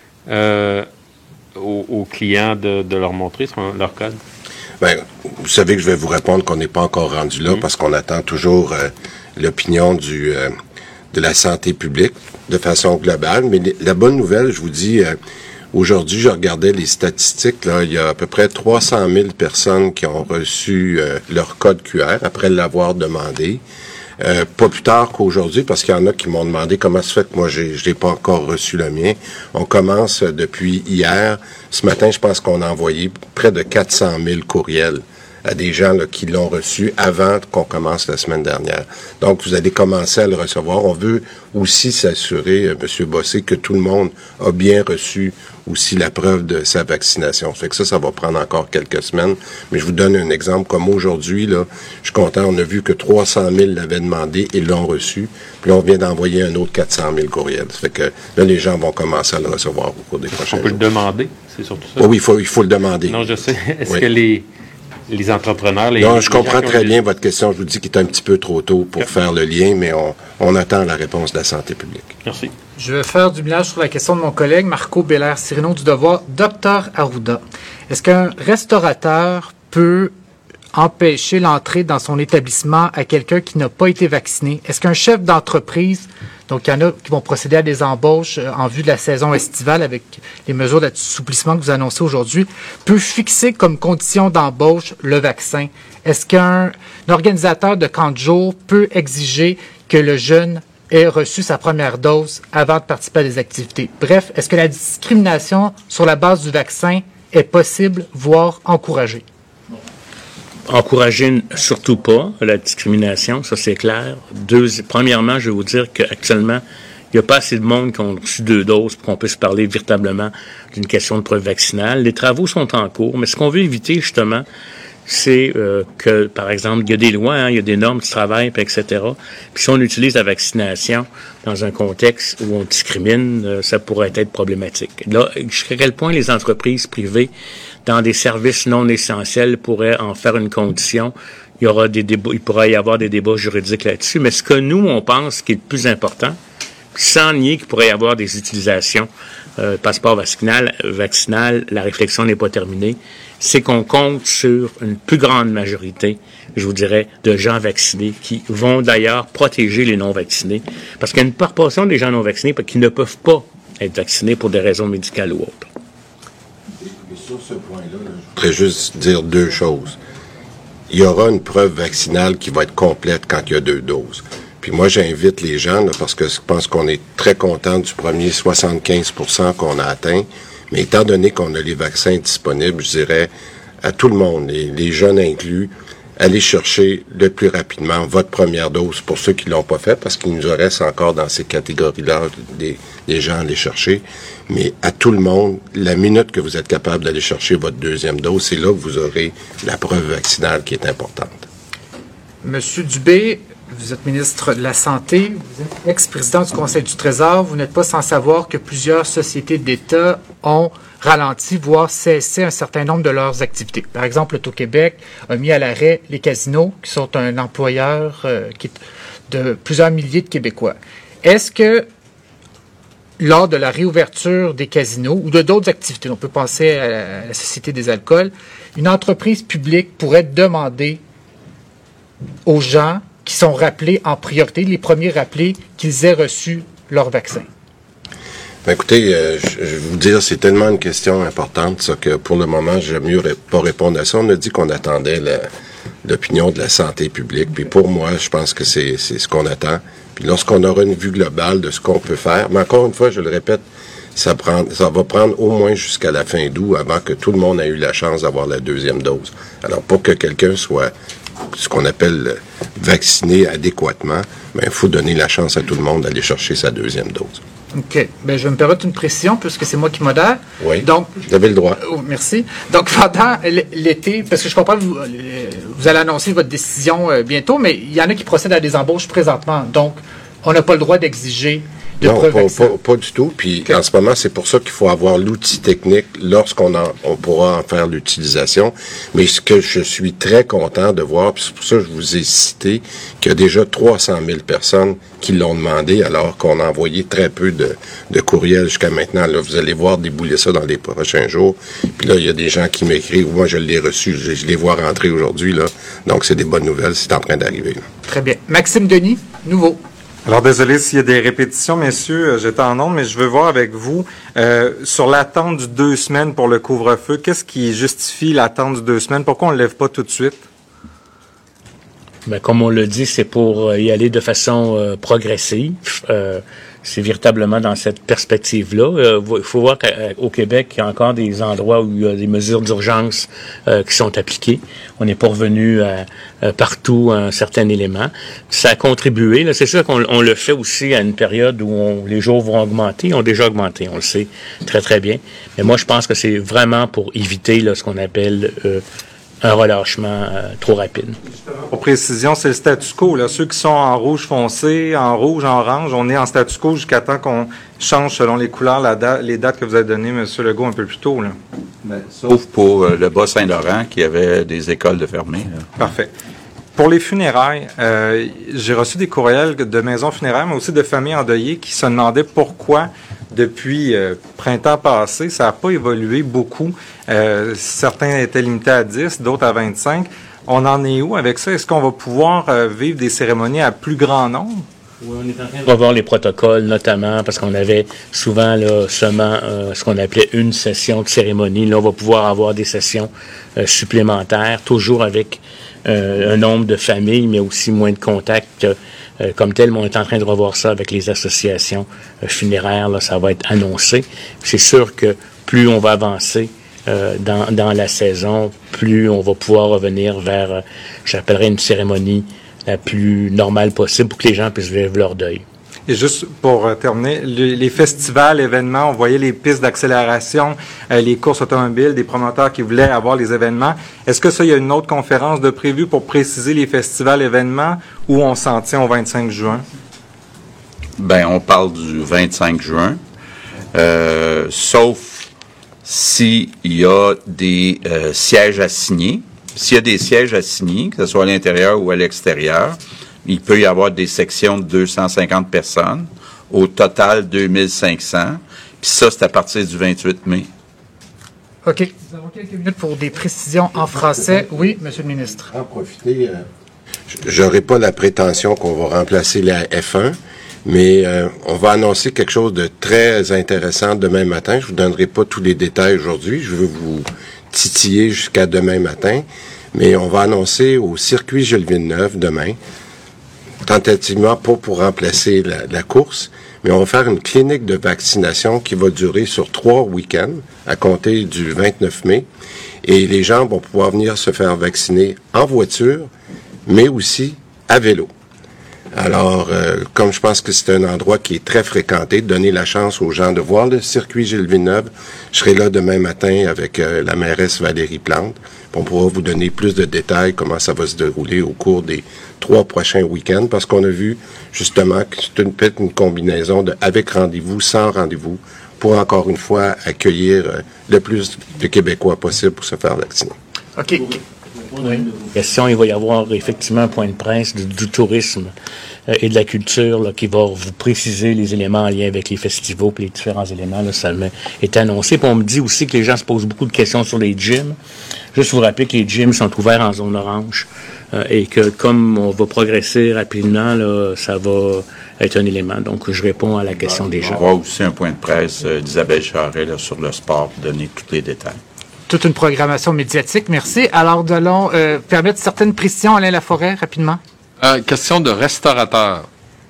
aux clients de leur montrer leur code? Vous savez que je vais vous répondre qu'on n'est pas encore rendu là parce qu'on attend toujours l'opinion de la santé publique de façon globale. Mais la bonne nouvelle, je vous dis... Aujourd'hui, je regardais les statistiques, là, il y a à peu près 300 000 personnes qui ont reçu leur code QR après l'avoir demandé. Pas plus tard qu'aujourd'hui, parce qu'il y en a qui m'ont demandé comment se fait que moi, je n'ai pas encore reçu le mien. On commence depuis hier. Ce matin, je pense qu'on a envoyé près de 400 000 courriels à des gens là, qui l'ont reçu avant qu'on commence la semaine dernière. Donc, vous allez commencer à le recevoir. On veut aussi s'assurer, M. Bossé, que tout le monde a bien reçu aussi la preuve de sa vaccination. Ça fait que ça va prendre encore quelques semaines. Mais je vous donne un exemple. Comme aujourd'hui, là, je suis content, on a vu que 300 000 l'avaient demandé et l'ont reçu. Puis là, on vient d'envoyer un autre 400 000 courriels. Ça fait que là, les gens vont commencer à le recevoir au cours des prochains jours. On peut le demander, c'est surtout ça? Oui, il faut le demander. Non, je sais. Est-ce que les entrepreneurs... Non, je comprends très bien votre question. Je vous dis qu'il est un petit peu trop tôt pour faire le lien, mais on attend la réponse de la santé publique. Merci. Je vais faire du ménage sur la question de mon collègue Marco Bélair-Cirino du Devoir. Dr Arruda, est-ce qu'un restaurateur peut empêcher l'entrée dans son établissement à quelqu'un qui n'a pas été vacciné? Est-ce qu'un chef d'entreprise, donc il y en a qui vont procéder à des embauches en vue de la saison estivale avec les mesures d'assouplissement que vous annoncez aujourd'hui, peut fixer comme condition d'embauche le vaccin? Est-ce qu'un organisateur de camp de jour peut exiger que le jeune ait reçu sa première dose avant de participer à des activités? Bref, est-ce que la discrimination sur la base du vaccin est possible, voire encouragée? Encourager surtout pas la discrimination, ça c'est clair. Premièrement, je vais vous dire qu'actuellement, il n'y a pas assez de monde qui ont reçu 2 doses pour qu'on puisse parler véritablement d'une question de preuve vaccinale. Les travaux sont en cours, mais ce qu'on veut éviter justement, c'est que, par exemple, il y a des lois, il y a des normes du travail, etc. Puis si on utilise la vaccination dans un contexte où on discrimine, ça pourrait être problématique. Là, jusqu'à quel point les entreprises privées dans des services non essentiels pourraient en faire une condition. Il y aura des débats, il pourrait y avoir des débats juridiques là-dessus, mais ce que nous, on pense qui est le plus important, sans nier qu'il pourrait y avoir des utilisations passeport vaccinal, la réflexion n'est pas terminée, c'est qu'on compte sur une plus grande majorité, je vous dirais, de gens vaccinés qui vont d'ailleurs protéger les non-vaccinés, parce qu'il y a une proportion des gens non-vaccinés qui ne peuvent pas être vaccinés pour des raisons médicales ou autres. Sur ce point-là, je voudrais juste dire 2 choses. Il y aura une preuve vaccinale qui va être complète quand il y a 2 doses. Puis moi, j'invite les gens, là, parce que je pense qu'on est très content du premier 75% qu'on a atteint, mais étant donné qu'on a les vaccins disponibles, je dirais à tout le monde, les jeunes inclus, allez chercher le plus rapidement votre première dose pour ceux qui ne l'ont pas fait, parce qu'il nous en reste encore dans ces catégories-là des gens à aller chercher. Mais à tout le monde, la minute que vous êtes capable d'aller chercher votre 2e dose, c'est là que vous aurez la preuve vaccinale qui est importante. Monsieur Dubé, vous êtes ministre de la Santé, vous êtes ex-président du Conseil du Trésor. Vous n'êtes pas sans savoir que plusieurs sociétés d'État ont ralenti, voire cessé un certain nombre de leurs activités. Par exemple, l'Auto-Québec a mis à l'arrêt les casinos, qui sont un employeur de plusieurs milliers de Québécois. Est-ce que, lors de la réouverture des casinos ou de d'autres activités, on peut penser à la Société des alcools, une entreprise publique pourrait demander aux gens qui sont rappelés en priorité, les premiers rappelés, qu'ils aient reçu leur vaccin? Écoutez, je vais vous dire, c'est tellement une question importante, ça, que pour le moment, j'aime mieux pas répondre à ça. On a dit qu'on attendait l'opinion de la santé publique. Puis pour moi, je pense que c'est ce qu'on attend. Puis lorsqu'on aura une vue globale de ce qu'on peut faire, mais encore une fois, je le répète, ça va prendre au moins jusqu'à la fin d'août avant que tout le monde ait eu la chance d'avoir la 2e dose. Alors, pour que quelqu'un soit ce qu'on appelle vacciner adéquatement, mais il faut donner la chance à tout le monde d'aller chercher sa deuxième dose. OK. Ben, je vais me permettre une précision puisque c'est moi qui modère. Oui. Donc, vous avez le droit. Merci. Donc, pendant l'été, parce que je comprends que vous allez annoncer votre décision bientôt, mais il y en a qui procèdent à des embauches présentement. Donc, on n'a pas le droit d'exiger de preuves vaccinales. Pas du tout. Puis en ce moment, c'est pour ça qu'il faut avoir l'outil technique lorsqu'on pourra en faire l'utilisation. Mais ce que je suis très content de voir, puis c'est pour ça que je vous ai cité, qu'il y a déjà 300 000 personnes qui l'ont demandé, alors qu'on a envoyé très peu de courriels jusqu'à maintenant. Là, vous allez voir débouler ça dans les prochains jours. Puis là, il y a des gens qui m'écrivent. Moi, je l'ai reçu. Je les vois rentrer aujourd'hui. Là. Donc, c'est des bonnes nouvelles. C'est en train d'arriver. Là. Très bien. Maxime Denis, nouveau. Alors, désolé s'il y a des répétitions, messieurs, j'étais en onde, mais je veux voir avec vous, sur l'attente du 2 semaines pour le couvre-feu, qu'est-ce qui justifie l'attente du 2 semaines? Pourquoi on ne le lève pas tout de suite? Ben, comme on l'a dit, c'est pour y aller de façon progressive. C'est véritablement dans cette perspective-là. Il faut voir qu'au Québec, il y a encore des endroits où il y a des mesures d'urgence qui sont appliquées. On n'est pas revenu partout à un certain élément. Ça a contribué. Là, c'est sûr qu'on le fait aussi à une période où les jours vont augmenter. Ils ont déjà augmenté, on le sait très, très bien. Mais moi, je pense que c'est vraiment pour éviter là, ce qu'on appelle un relâchement trop rapide. Pour précision, c'est le statu quo. Là. Ceux qui sont en rouge foncé, en rouge, en orange, on est en statu quo jusqu'à temps qu'on change selon les couleurs les dates que vous avez données, M. Legault, un peu plus tôt. Là. Ben, sauf pour le Bas-Saint-Laurent, qui avait des écoles de fermées. Là. Parfait. Pour les funérailles, j'ai reçu des courriels de maisons funéraires, mais aussi de familles endeuillées qui se demandaient pourquoi, depuis printemps passé, ça n'a pas évolué beaucoup. Certains étaient limités à 10, d'autres à 25. On en est où avec ça? Est-ce qu'on va pouvoir vivre des cérémonies à plus grand nombre? Oui, on est en train de revoir les protocoles, notamment parce qu'on avait souvent là, seulement ce qu'on appelait une session de cérémonie. Là, on va pouvoir avoir des sessions supplémentaires, toujours avec un nombre de familles, mais aussi moins de contacts comme tel. Mais on est en train de revoir ça avec les associations funéraires. Là, ça va être annoncé. C'est sûr que plus on va avancer dans la saison, plus on va pouvoir revenir vers, j'appellerais une cérémonie la plus normale possible pour que les gens puissent vivre leur deuil. Et juste pour terminer, les festivals, événements, on voyait les pistes d'accélération, les courses automobiles, des promoteurs qui voulaient avoir les événements. Est-ce que ça, il y a une autre conférence de prévue pour préciser les festivals, événements, ou on s'en tient au 25 juin? Ben, on parle du 25 juin, sauf s'il y a des sièges à signer. S'il y a des sièges à signer, que ce soit à l'intérieur ou à l'extérieur, il peut y avoir des sections de 250 personnes, au total 2500, puis ça, c'est à partir du 28 mai. OK. Nous avons quelques minutes pour des précisions en français. Oui, Monsieur le ministre. En profiter, j'aurai pas la prétention qu'on va remplacer la F1, mais on va annoncer quelque chose de très intéressant demain matin. Je vous donnerai pas tous les détails aujourd'hui. Je veux vous titiller jusqu'à demain matin, mais on va annoncer au circuit Jules Villeneuve demain, tentativement pas pour remplacer la course, mais on va faire une clinique de vaccination qui va durer sur 3 week-ends à compter du 29 mai, et les gens vont pouvoir venir se faire vacciner en voiture, mais aussi à vélo. Alors, comme je pense que c'est un endroit qui est très fréquenté, donner la chance aux gens de voir le circuit Gilles Villeneuve. Je serai là demain matin avec la mairesse Valérie Plante. On pourra vous donner plus de détails comment ça va se dérouler au cours des 3 prochains week-ends, parce qu'on a vu justement que c'est peut-être une combinaison de avec rendez-vous, sans rendez-vous, pour encore une fois accueillir le plus de Québécois possible pour se faire vacciner. OK. Question, il va y avoir effectivement un point de presse du tourisme et de la culture là, qui va vous préciser les éléments en lien avec les festivals et les différents éléments. Là, ça est annoncé. Puis on me dit aussi que les gens se posent beaucoup de questions sur les gyms. Juste vous rappeler que les gyms sont ouverts en zone orange et que comme on va progresser rapidement, là, ça va être un élément. Donc, je réponds à la question des gens. On va aussi un point de presse d'Isabelle Charret là, sur le sport pour donner tous les détails. Toute une programmation médiatique, merci. Alors, allons permettre certaines précisions, Alain Laforêt, rapidement. Question de restaurateur.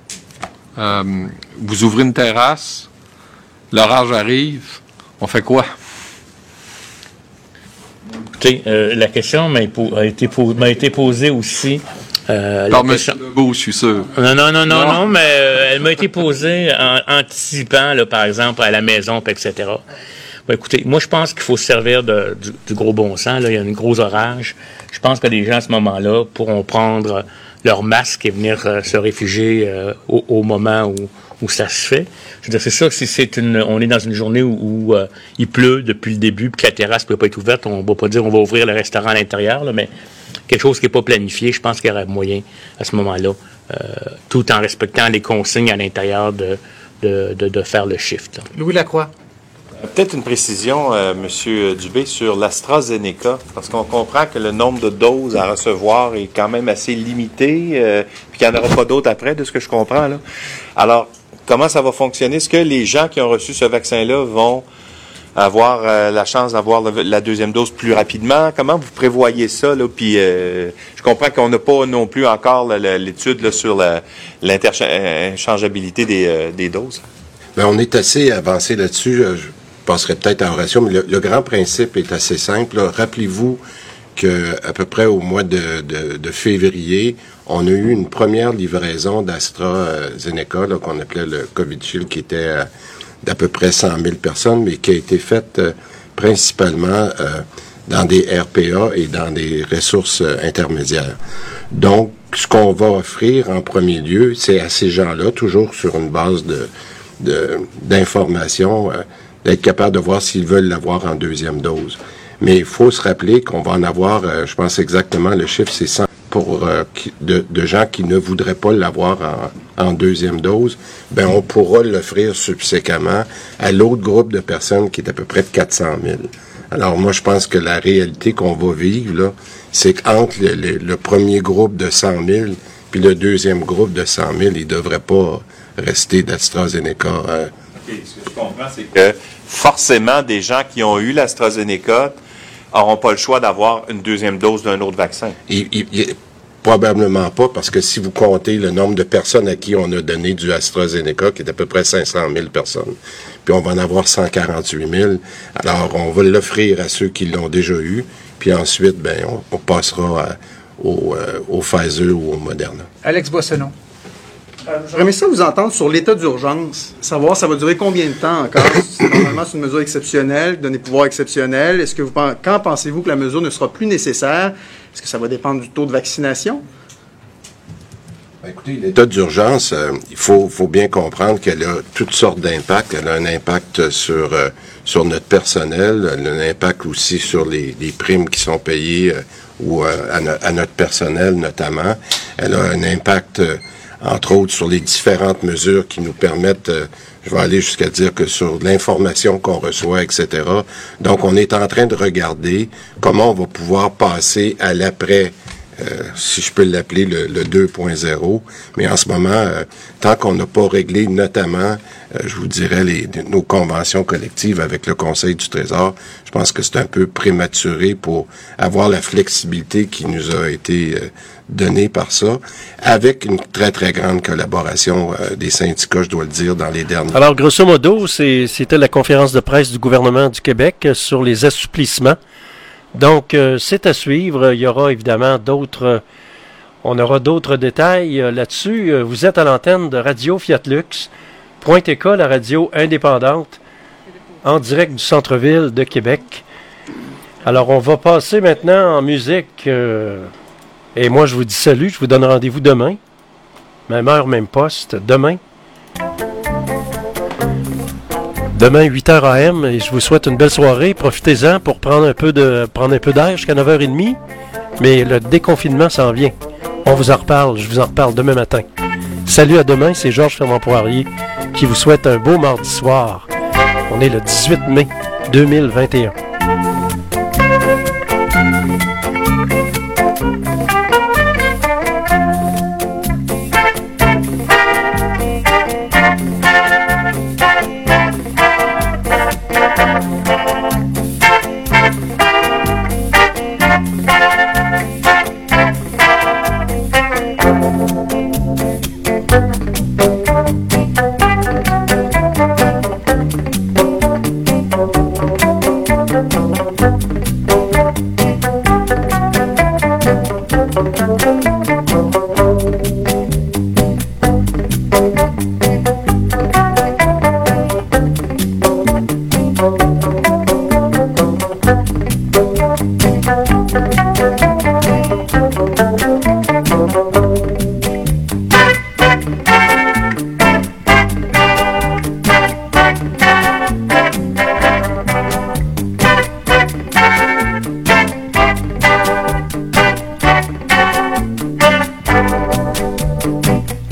Vous ouvrez une terrasse, l'orage arrive, on fait quoi? Écoutez, la question m'a été posée aussi. Par M. Legault, je suis sûr. Non, mais elle m'a été posée en anticipant, là, par exemple, à la maison, etc. Ben, écoutez, moi, je pense qu'il faut se servir du gros bon sens. Là. Il y a un gros orage. Je pense que les gens, à ce moment-là, pourront prendre leur masque et venir se réfugier au moment où ça se fait. Je veux dire, c'est sûr que si on est dans une journée où il pleut depuis le début, puis que la terrasse ne peut pas être ouverte, on ne va pas dire on va ouvrir le restaurant à l'intérieur, là, mais quelque chose qui n'est pas planifié, je pense qu'il y aurait moyen, à ce moment-là, tout en respectant les consignes à l'intérieur de faire le shift. Là. Louis Lacroix. Peut-être une précision, M. Dubé, sur l'AstraZeneca, parce qu'on comprend que le nombre de doses à recevoir est quand même assez limité, puis qu'il n'y en aura pas d'autres après, de ce que je comprends. Là. Alors, comment ça va fonctionner? Est-ce que les gens qui ont reçu ce vaccin-là vont avoir la chance d'avoir la deuxième dose plus rapidement? Comment vous prévoyez ça? Là? Puis, je comprends qu'on n'a pas non plus encore l'étude là, sur l'interchangeabilité des doses. Bien, on est assez avancé là-dessus. Je passerai peut-être à Horatio, mais le grand principe est assez simple. Là. Rappelez-vous qu'à peu près au mois de février, on a eu une première livraison d'AstraZeneca, là, qu'on appelait le Covishield, qui était d'à peu près 100 000 personnes, mais qui a été faite principalement dans des RPA et dans des ressources intermédiaires. Donc, ce qu'on va offrir en premier lieu, c'est à ces gens-là, toujours sur une base d'informations, d'être capable de voir s'ils veulent l'avoir en deuxième dose. Mais il faut se rappeler qu'on va en avoir, je pense exactement, le chiffre, c'est 100 de gens qui ne voudraient pas l'avoir en deuxième dose. Ben, on pourra l'offrir subséquemment à l'autre groupe de personnes qui est à peu près de 400 000. Alors, moi, je pense que la réalité qu'on va vivre, là, c'est qu'entre le premier groupe de 100 000 puis le deuxième groupe de 100 000, ils ne devraient pas rester d'AstraZeneca. Ce que je comprends, c'est que forcément, des gens qui ont eu l'AstraZeneca n'auront pas le choix d'avoir une deuxième dose d'un autre vaccin. Probablement pas, parce que si vous comptez le nombre de personnes à qui on a donné du AstraZeneca, qui est à peu près 500 000 personnes, puis on va en avoir 148 000, alors on va l'offrir à ceux qui l'ont déjà eu, puis ensuite, ben, on passera au Pfizer ou au Moderna. Alex Boissonneau. J'aurais aimé ça vous entendre sur l'état d'urgence, savoir ça va durer combien de temps encore. Normalement, c'est une mesure exceptionnelle, donner pouvoir exceptionnel. Quand pensez-vous que la mesure ne sera plus nécessaire? Est-ce que ça va dépendre du taux de vaccination? Ben, écoutez, l'état d'urgence, il faut bien comprendre qu'elle a toutes sortes d'impacts. Elle a un impact sur notre personnel, elle a un impact aussi sur les primes qui sont payées ou à notre personnel notamment. Elle a un impact entre autres sur les différentes mesures qui nous permettent, je vais aller jusqu'à dire que sur l'information qu'on reçoit, etc. Donc, on est en train de regarder comment on va pouvoir passer à l'après, si je peux l'appeler le 2.0. Mais en ce moment, tant qu'on n'a pas réglé notamment, je vous dirais, nos conventions collectives avec le Conseil du Trésor, je pense que c'est un peu prématuré pour avoir la flexibilité qui nous a été donnée par ça, avec une très, très grande collaboration des syndicats, je dois le dire, dans les derniers. Alors, grosso modo, c'était la conférence de presse du gouvernement du Québec sur les assouplissements. Donc, c'est à suivre. Il y aura évidemment on aura d'autres détails là-dessus. Vous êtes à l'antenne de Radio Fiat Lux, .tk, la radio indépendante, en direct du centre-ville de Québec. Alors, on va passer maintenant en musique. Et moi, je vous dis salut. Je vous donne rendez-vous demain. Même heure, même poste. Demain. Demain, 8h AM, et je vous souhaite une belle soirée. Profitez-en pour prendre un peu d'air jusqu'à 9h30. Mais le déconfinement s'en vient. On vous en reparle. Je vous en reparle demain matin. Salut, à demain. C'est Georges Fermant-Poirier qui vous souhaite un beau mardi soir. On est le 18 mai 2021.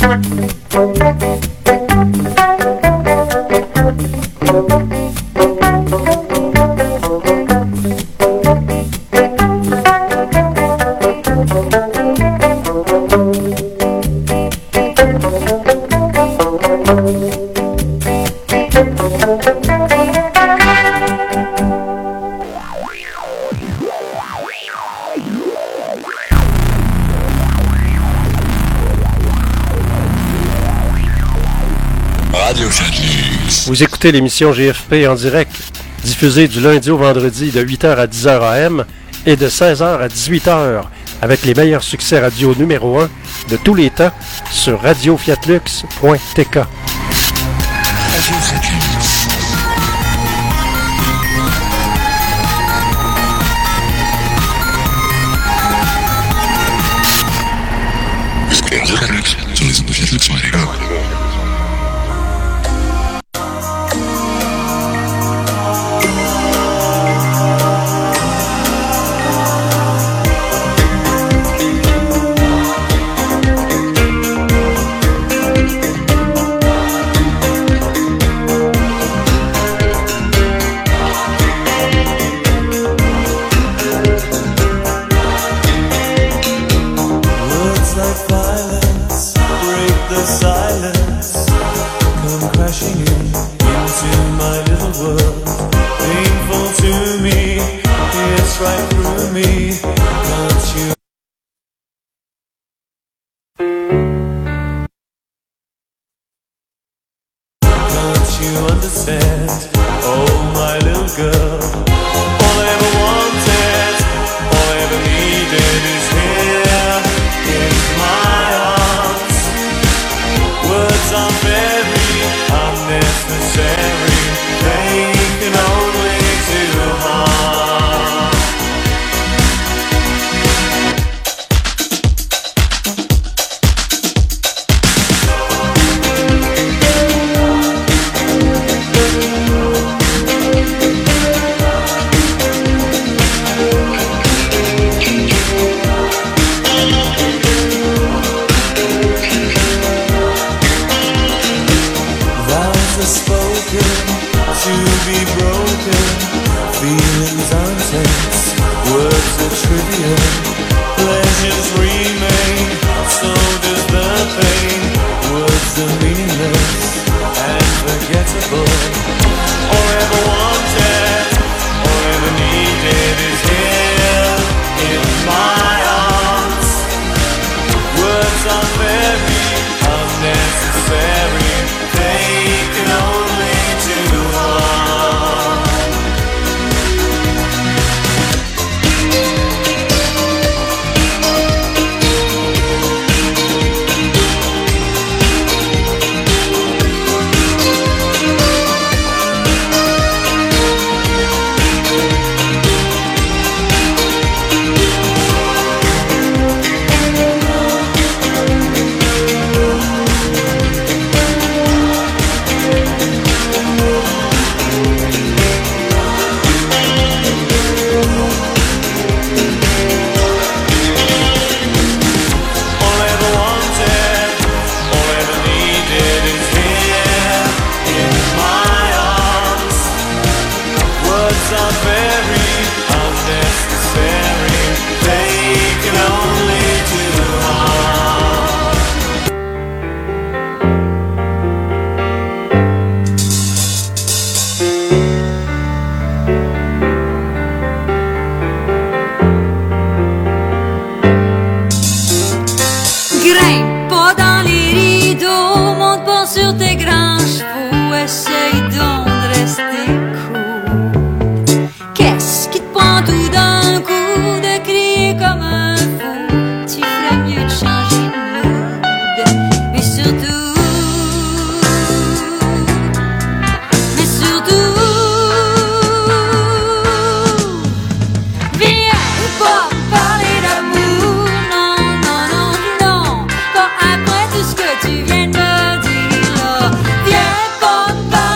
Vous écoutez l'émission GFP en direct, diffusée du lundi au vendredi de 8h à 10h AM et de 16h à 18h, avec les meilleurs succès radio numéro 1 de tous les temps sur radiofiatlux.tk. Sur les ondes de Fiatlux Radio. Après tout ce que tu viens de me dire là, viens pas me parler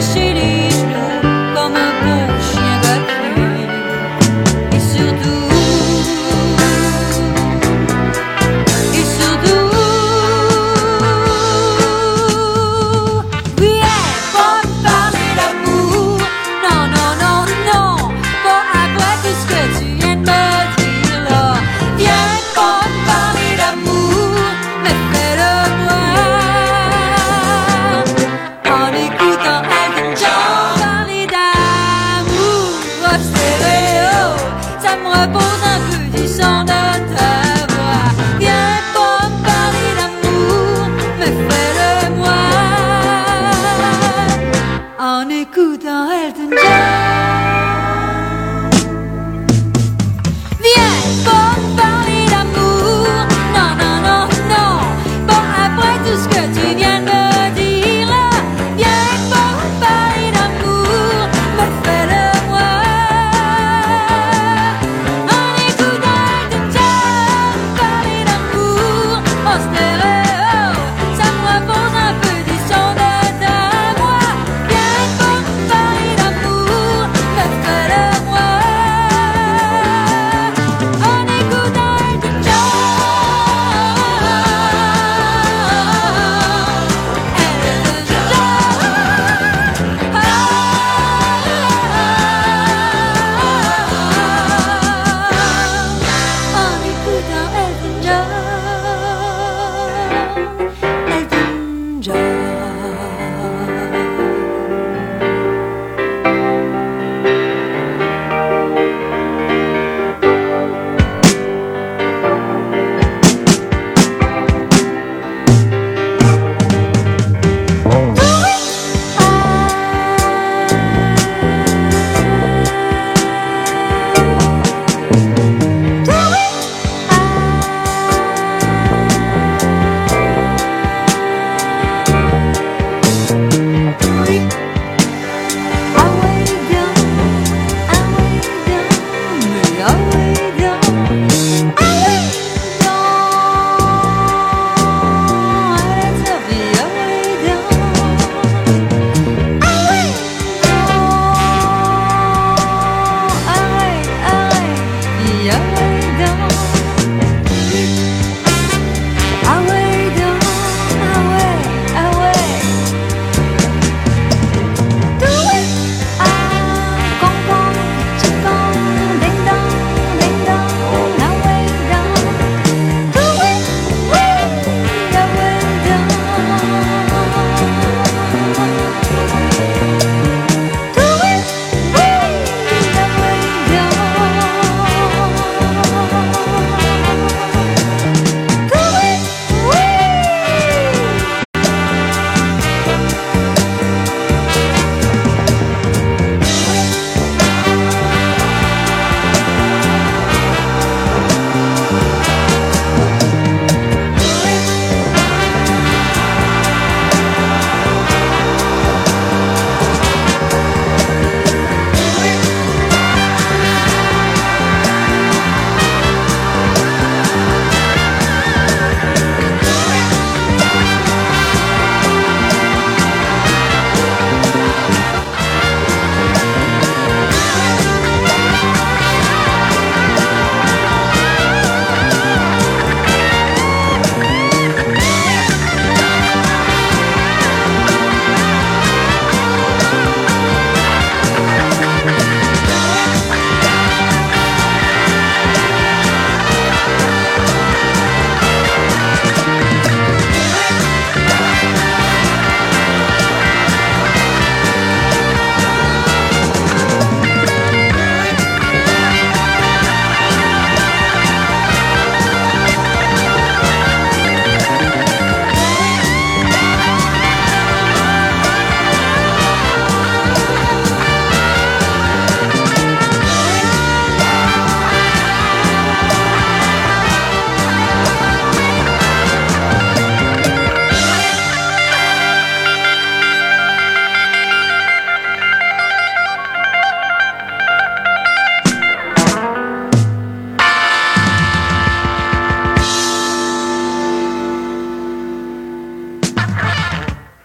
lécher les genoux comme un beau chien battu. Et surtout, oui, pas me parler d'amour. Non, non, non, non, pas après tout ce que tu viens de me dire là. Viens pas me parler d'amour, mais fais-le moi. En écoutant Elton John parler d'amour au stéréo, ça me repose un peu du son de ta voix. Viens pas me parler d'amour, mais fais-le moi. En écoutant Elton John.